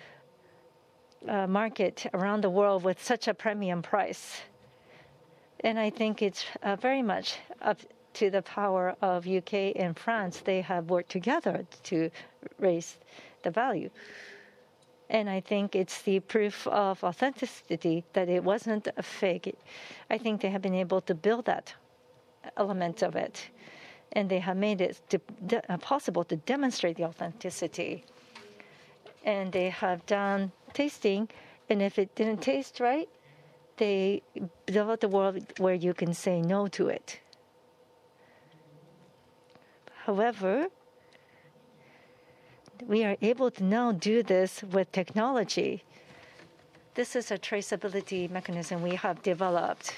S3: market around the world with such a premium price? And I think it's very much up to the power of UK and France. They have worked together to raise the value. And I think it's the proof of authenticity that it wasn't a fake. I think they have been able to build that element of it. and they have made it possible to demonstrate the authenticity. And they have done tasting, and if it didn't taste right, they developed a world where you can say no to it. However, we are able to now do this with technology. This is a traceability mechanism we have developed.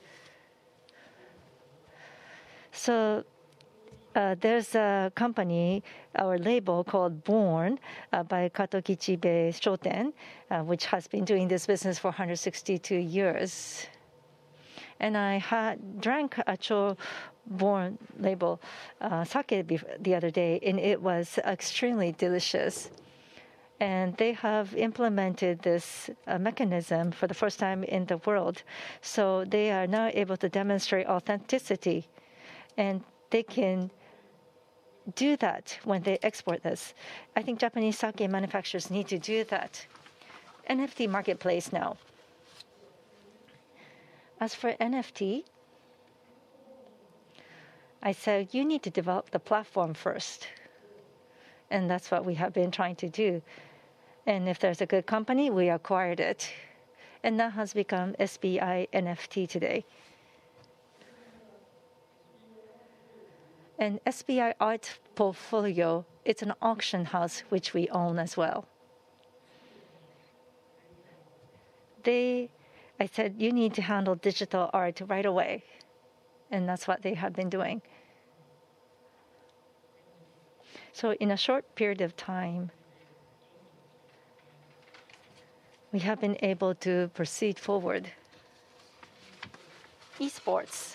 S3: So there's a company, our label called Born by Katokichibe Shoten, which has been doing this business for 162 years. And I drank a Born label sake the other day, and it was extremely delicious. And they have implemented this mechanism for the first time in the world. So they are now able to demonstrate authenticity. And they can do that when they export this. I think Japanese sake manufacturers need to do that. NFT marketplace now. As for NFT, I said you need to develop the platform first. And that's what we have been trying to do. And if there's a good company, we acquired it. And that has become SBI NFT today. And SBI Art Portfolio, it's an auction house which we own as well. I said, you need to handle digital art right away. And that's what they have been doing. So in a short period of time, we have been able to proceed forward. Esports.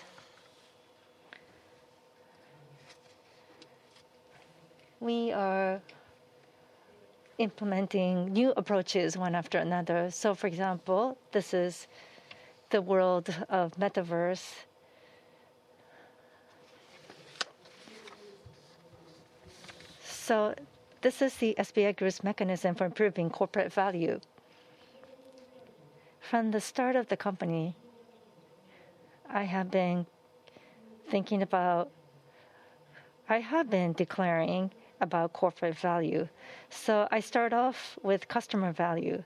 S3: We are implementing new approaches one after another. So, for example, this is the world of metaverse. So, this is the SBI Group's mechanism for improving corporate value. From the start of the company, I have been declaring about corporate value. So I start off with customer value,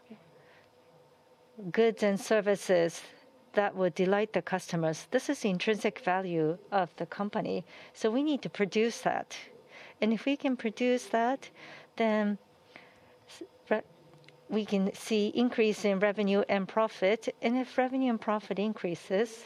S3: goods and services that would delight the customers. This is the intrinsic value of the company. So we need to produce that. And if we can produce that, then we can see increase in revenue and profit. And if revenue and profit increases,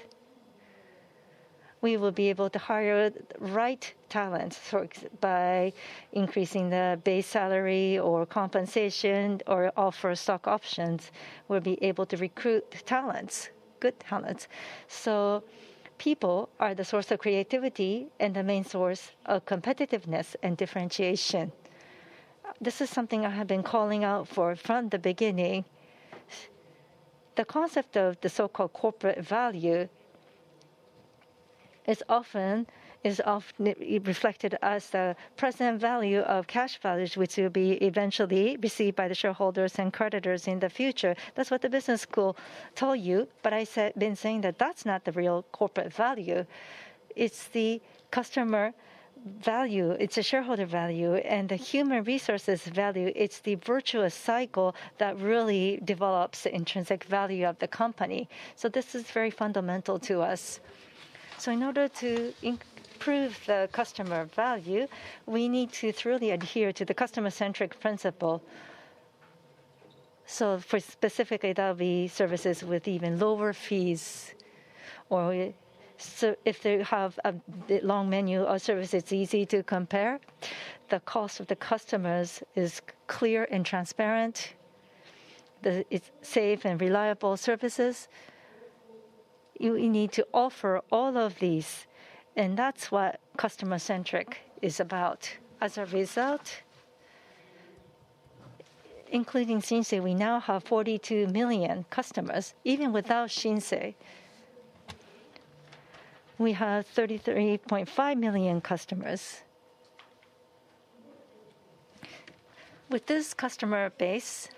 S3: we will be able to hire the right talent by increasing the base salary or compensation or offer stock options. We'll be able to recruit talents, good talents. So people are the source of creativity and the main source of competitiveness and differentiation. This is something I have been calling out for from the beginning. The concept of the so-called corporate value is often reflected as the present value of cash values, which will be eventually received by the shareholders and creditors in the future. That's what the business school told you. But I've been saying that that's not the real corporate value. It's the customer value, it's a shareholder value, and the human resources value. It's the virtuous cycle that really develops the intrinsic value of the company. So this is very fundamental to us. So in order to improve the customer value, we need to thoroughly adhere to the customer-centric principle. So for specifically, that will be services with even lower fees. Or so if they have a long menu of services, it's easy to compare. The cost of the customers is clear and transparent. It's safe and reliable services. You need to offer all of these, and that's what customer-centric is about. As a result, including Shinsei, we now have 42 million customers. Even without Shinsei, we have 33.5 million customers. With this customer base,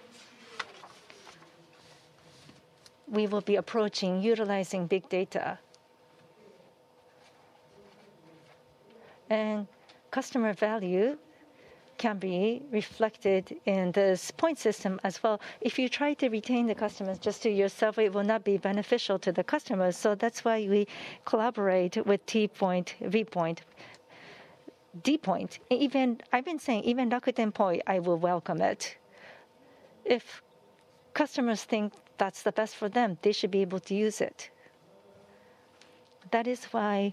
S3: we will be utilizing big data. And customer value can be reflected in this point system as well. If you try to retain the customers just to yourself, it will not be beneficial to the customers. So that's why we collaborate with T-Point, V-Point, D-Point. Even I've been saying, even Rakuten Point, I will welcome it. If customers think that's the best for them, they should be able to use it. That is why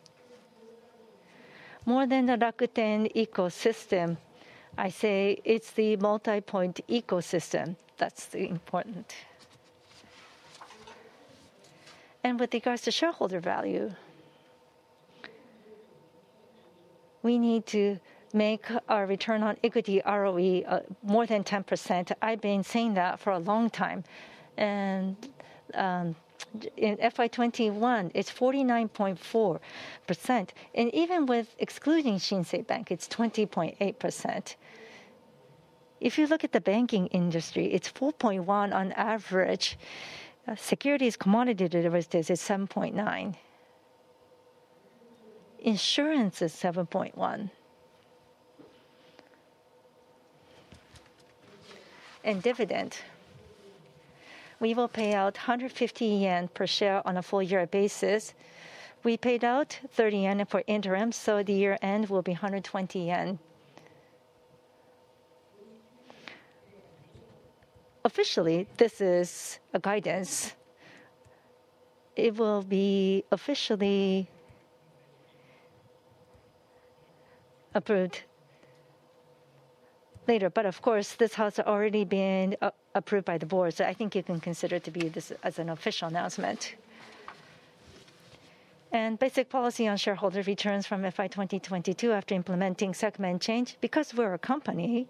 S3: more than the Rakuten ecosystem, I say it's the multi-point ecosystem that's important. And with regards to shareholder value, we need to make our return on equity ROE more than 10%. I've been saying that for a long time. And in FY21, it's 49.4%. And even with excluding Shinsei Bank, it's 20.8%. If you look at the banking industry, it's 4.1 on average. Securities commodity derivatives is 7.9. Insurance is 7.1. And dividend, we will pay out 150 yen per share on a full year basis. We paid out 30 yen for interim, so the year end will be 120 yen. Officially, this is a guidance. It will be officially approved later. But of course, this has already been approved by the board, so I think you can consider it to be this as an official announcement. And basic policy on shareholder returns from FY 2022 after implementing segment change. Because we're a company,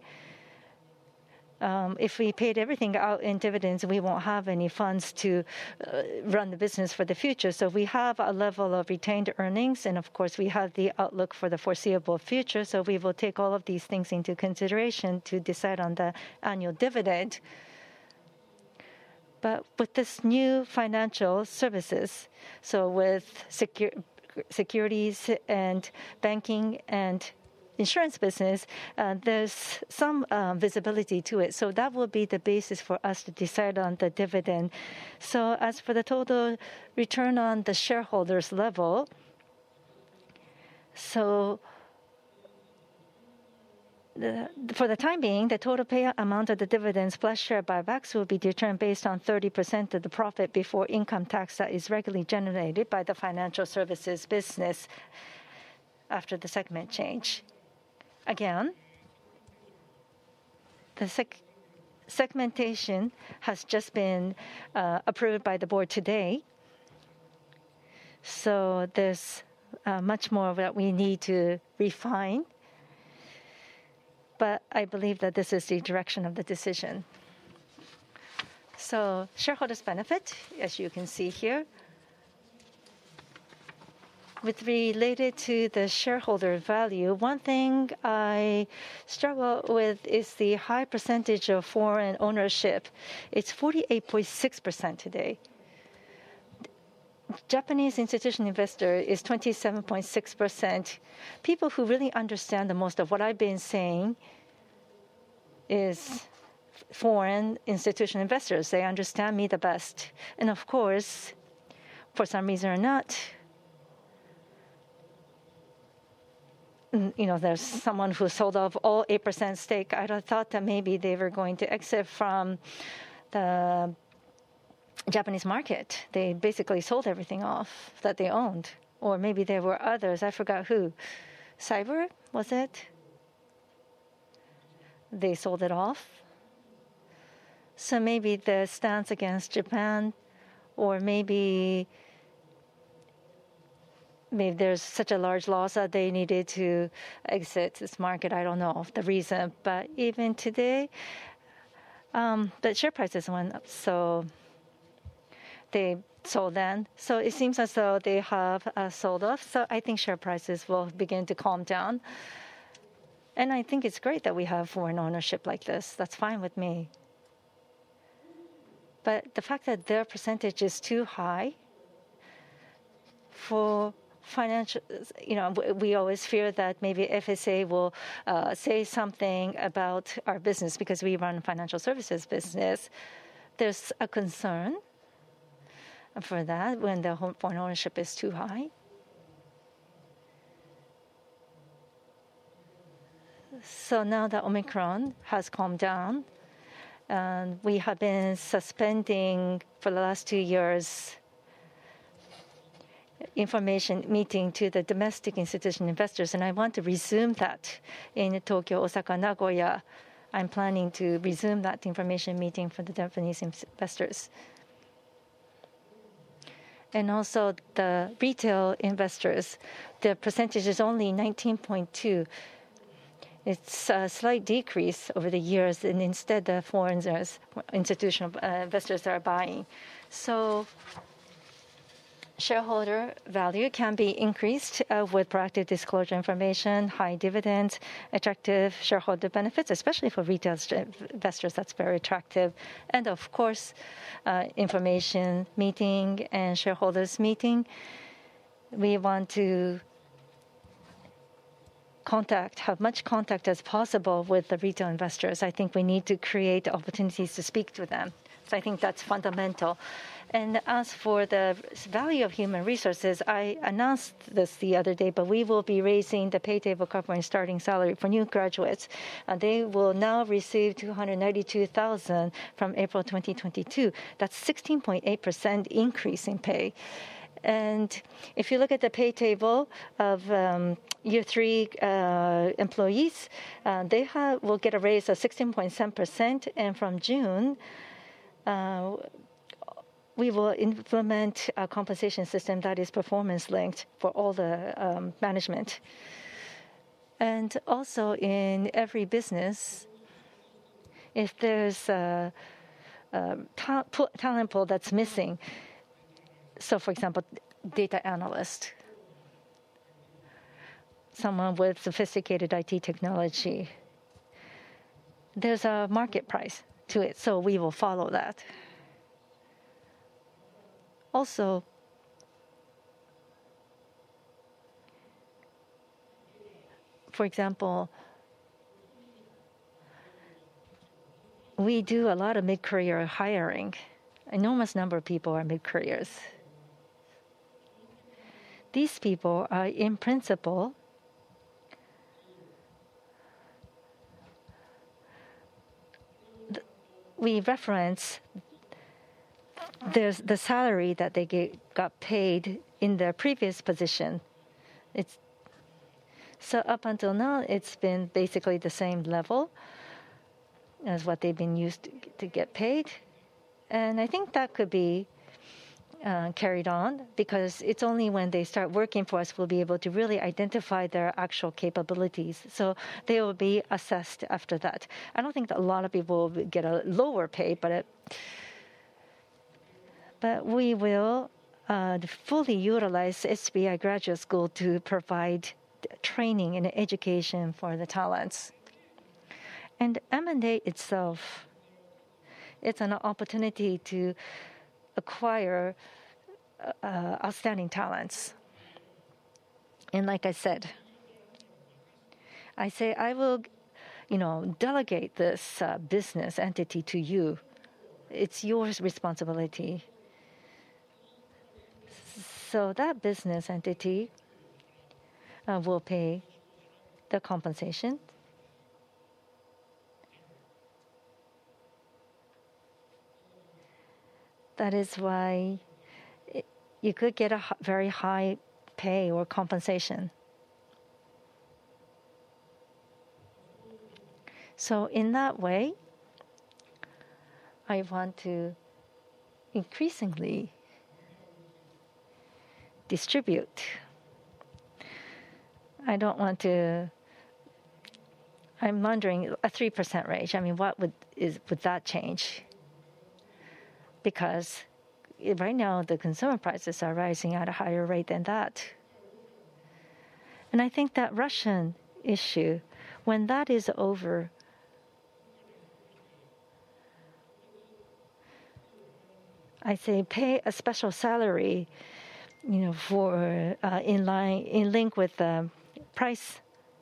S3: if we paid everything out in dividends, we won't have any funds to run the business for the future. So we have a level of retained earnings, and of course, we have the outlook for the foreseeable future. So we will take all of these things into consideration to decide on the annual dividend. But with this new financial services, so with securities and banking and insurance business, there's some visibility to it. So that will be the basis for us to decide on the dividend. So as for the total return on the shareholders level, so for the time being, the total payout amount of the dividends plus share buybacks will be determined based on 30% of the profit before income tax that is regularly generated by the financial services business after the segment change. Again, the segmentation has just been approved by the board today. So there's much more that we need to refine. But I believe that this is the direction of the decision. So shareholders benefit, as you can see here. With related to the shareholder value, one thing I struggle with is the high percentage of foreign ownership. It's 48.6% today. Japanese institutional investor is 27.6%. People who really understand the most of what I've been saying is foreign institutional investors. They understand me the best. And of course, for some reason or not, there's someone who sold off all 8% stake. I thought that maybe they were going to exit from the Japanese market. They basically sold everything off that they owned. Or maybe there were others. I forgot who. Cyber, was it? They sold it off. So maybe the stance against Japan, or maybe there's such a large loss that they needed to exit this market. I don't know the reason. But even today, the share prices went up. So they sold then. So it seems as though they have sold off. So I think share prices will begin to calm down. And I think it's great that we have foreign ownership like this. That's fine with me. But the fact that their percentage is too high for financial, we always fear that maybe FSA will say something about our business because we run financial services business. There's a concern for that when the foreign ownership is too high. So now that Omicron has calmed down, and we have been suspending for the last 2 years information meeting to the domestic institutional investors, and I want to resume that in Tokyo, Osaka, Nagoya. I'm planning to resume that information meeting for the Japanese investors. And also the retail investors, the percentage is only 19.2. It's a slight decrease over the years, and instead the foreigners, institutional investors are buying. So shareholder value can be increased with proactive disclosure information, high dividends, attractive shareholder benefits, especially for retail investors. That's very attractive. And of course, information meeting and shareholders meeting. We want to have much contact as possible with the retail investors. I think we need to create opportunities to speak to them. So I think that's fundamental. And as for the value of human resources, I announced this the other day, but we will be raising the pay table covering starting salary for new graduates. They will now receive $292,000 from April 2022. That's 16.8% increase in pay. And if you look at the pay table of year 3 employees, they will get a raise of 16.7%. And from June, we will implement a compensation system that is performance linked for all the management. And also in every business, if there's a talent pool that's missing, so for example, data analyst, someone with sophisticated IT technology, there's a market price to it, so we will follow that. Also, for example, we do a lot of mid-career hiring. Enormous number of people are mid-careers. These people are, in principle, we reference there's the salary that they got paid in their previous position. So up until now, it's been basically the same level as what they've been used to get paid. And I think that could be carried on, because it's only when they start working for us we'll be able to really identify their actual capabilities. So they will be assessed after that. I don't think that a lot of people will get a lower pay, but we will fully utilize SBI Graduate School to provide training and education for the talents. And M&A itself, it's an opportunity to acquire outstanding talents. And like I said, I will, delegate this business entity to you. It's your responsibility. So that business entity will pay the compensation. That is why you could get a very high pay or compensation. So in that way, I want to increasingly distribute. I don't want to. I'm wondering a 3% range. I mean, would that change? Because right now the consumer prices are rising at a higher rate than that. And I think that Russian issue, when that is over, I say pay a special salary for in link with the price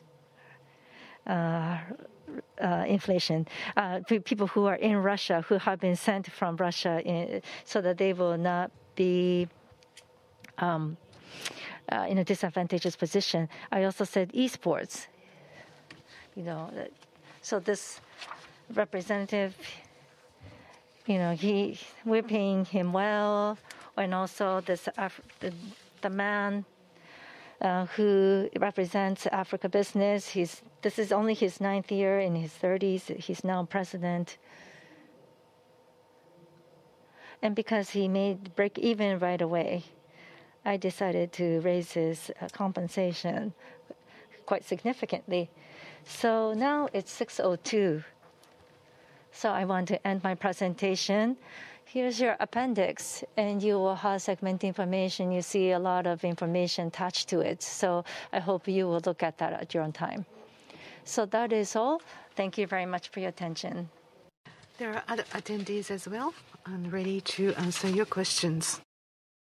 S3: inflation. People who are in Russia who have been sent from Russia so that they will not be in a disadvantageous position. I also said esports. So this representative, we're paying him well, and also the man who represents Africa business. This is only his 9th year in his 30s. He's now president. And because he made break even right away, I decided to raise his compensation quite significantly. So now it's 6:02. So I want to end my presentation. Here's your appendix, and you will have segment information. You see a lot of information attached to it. So I hope you will look at that at your own time. So that is all. Thank you very much for your attention.
S1: There are other attendees as well. I'm ready to answer your questions.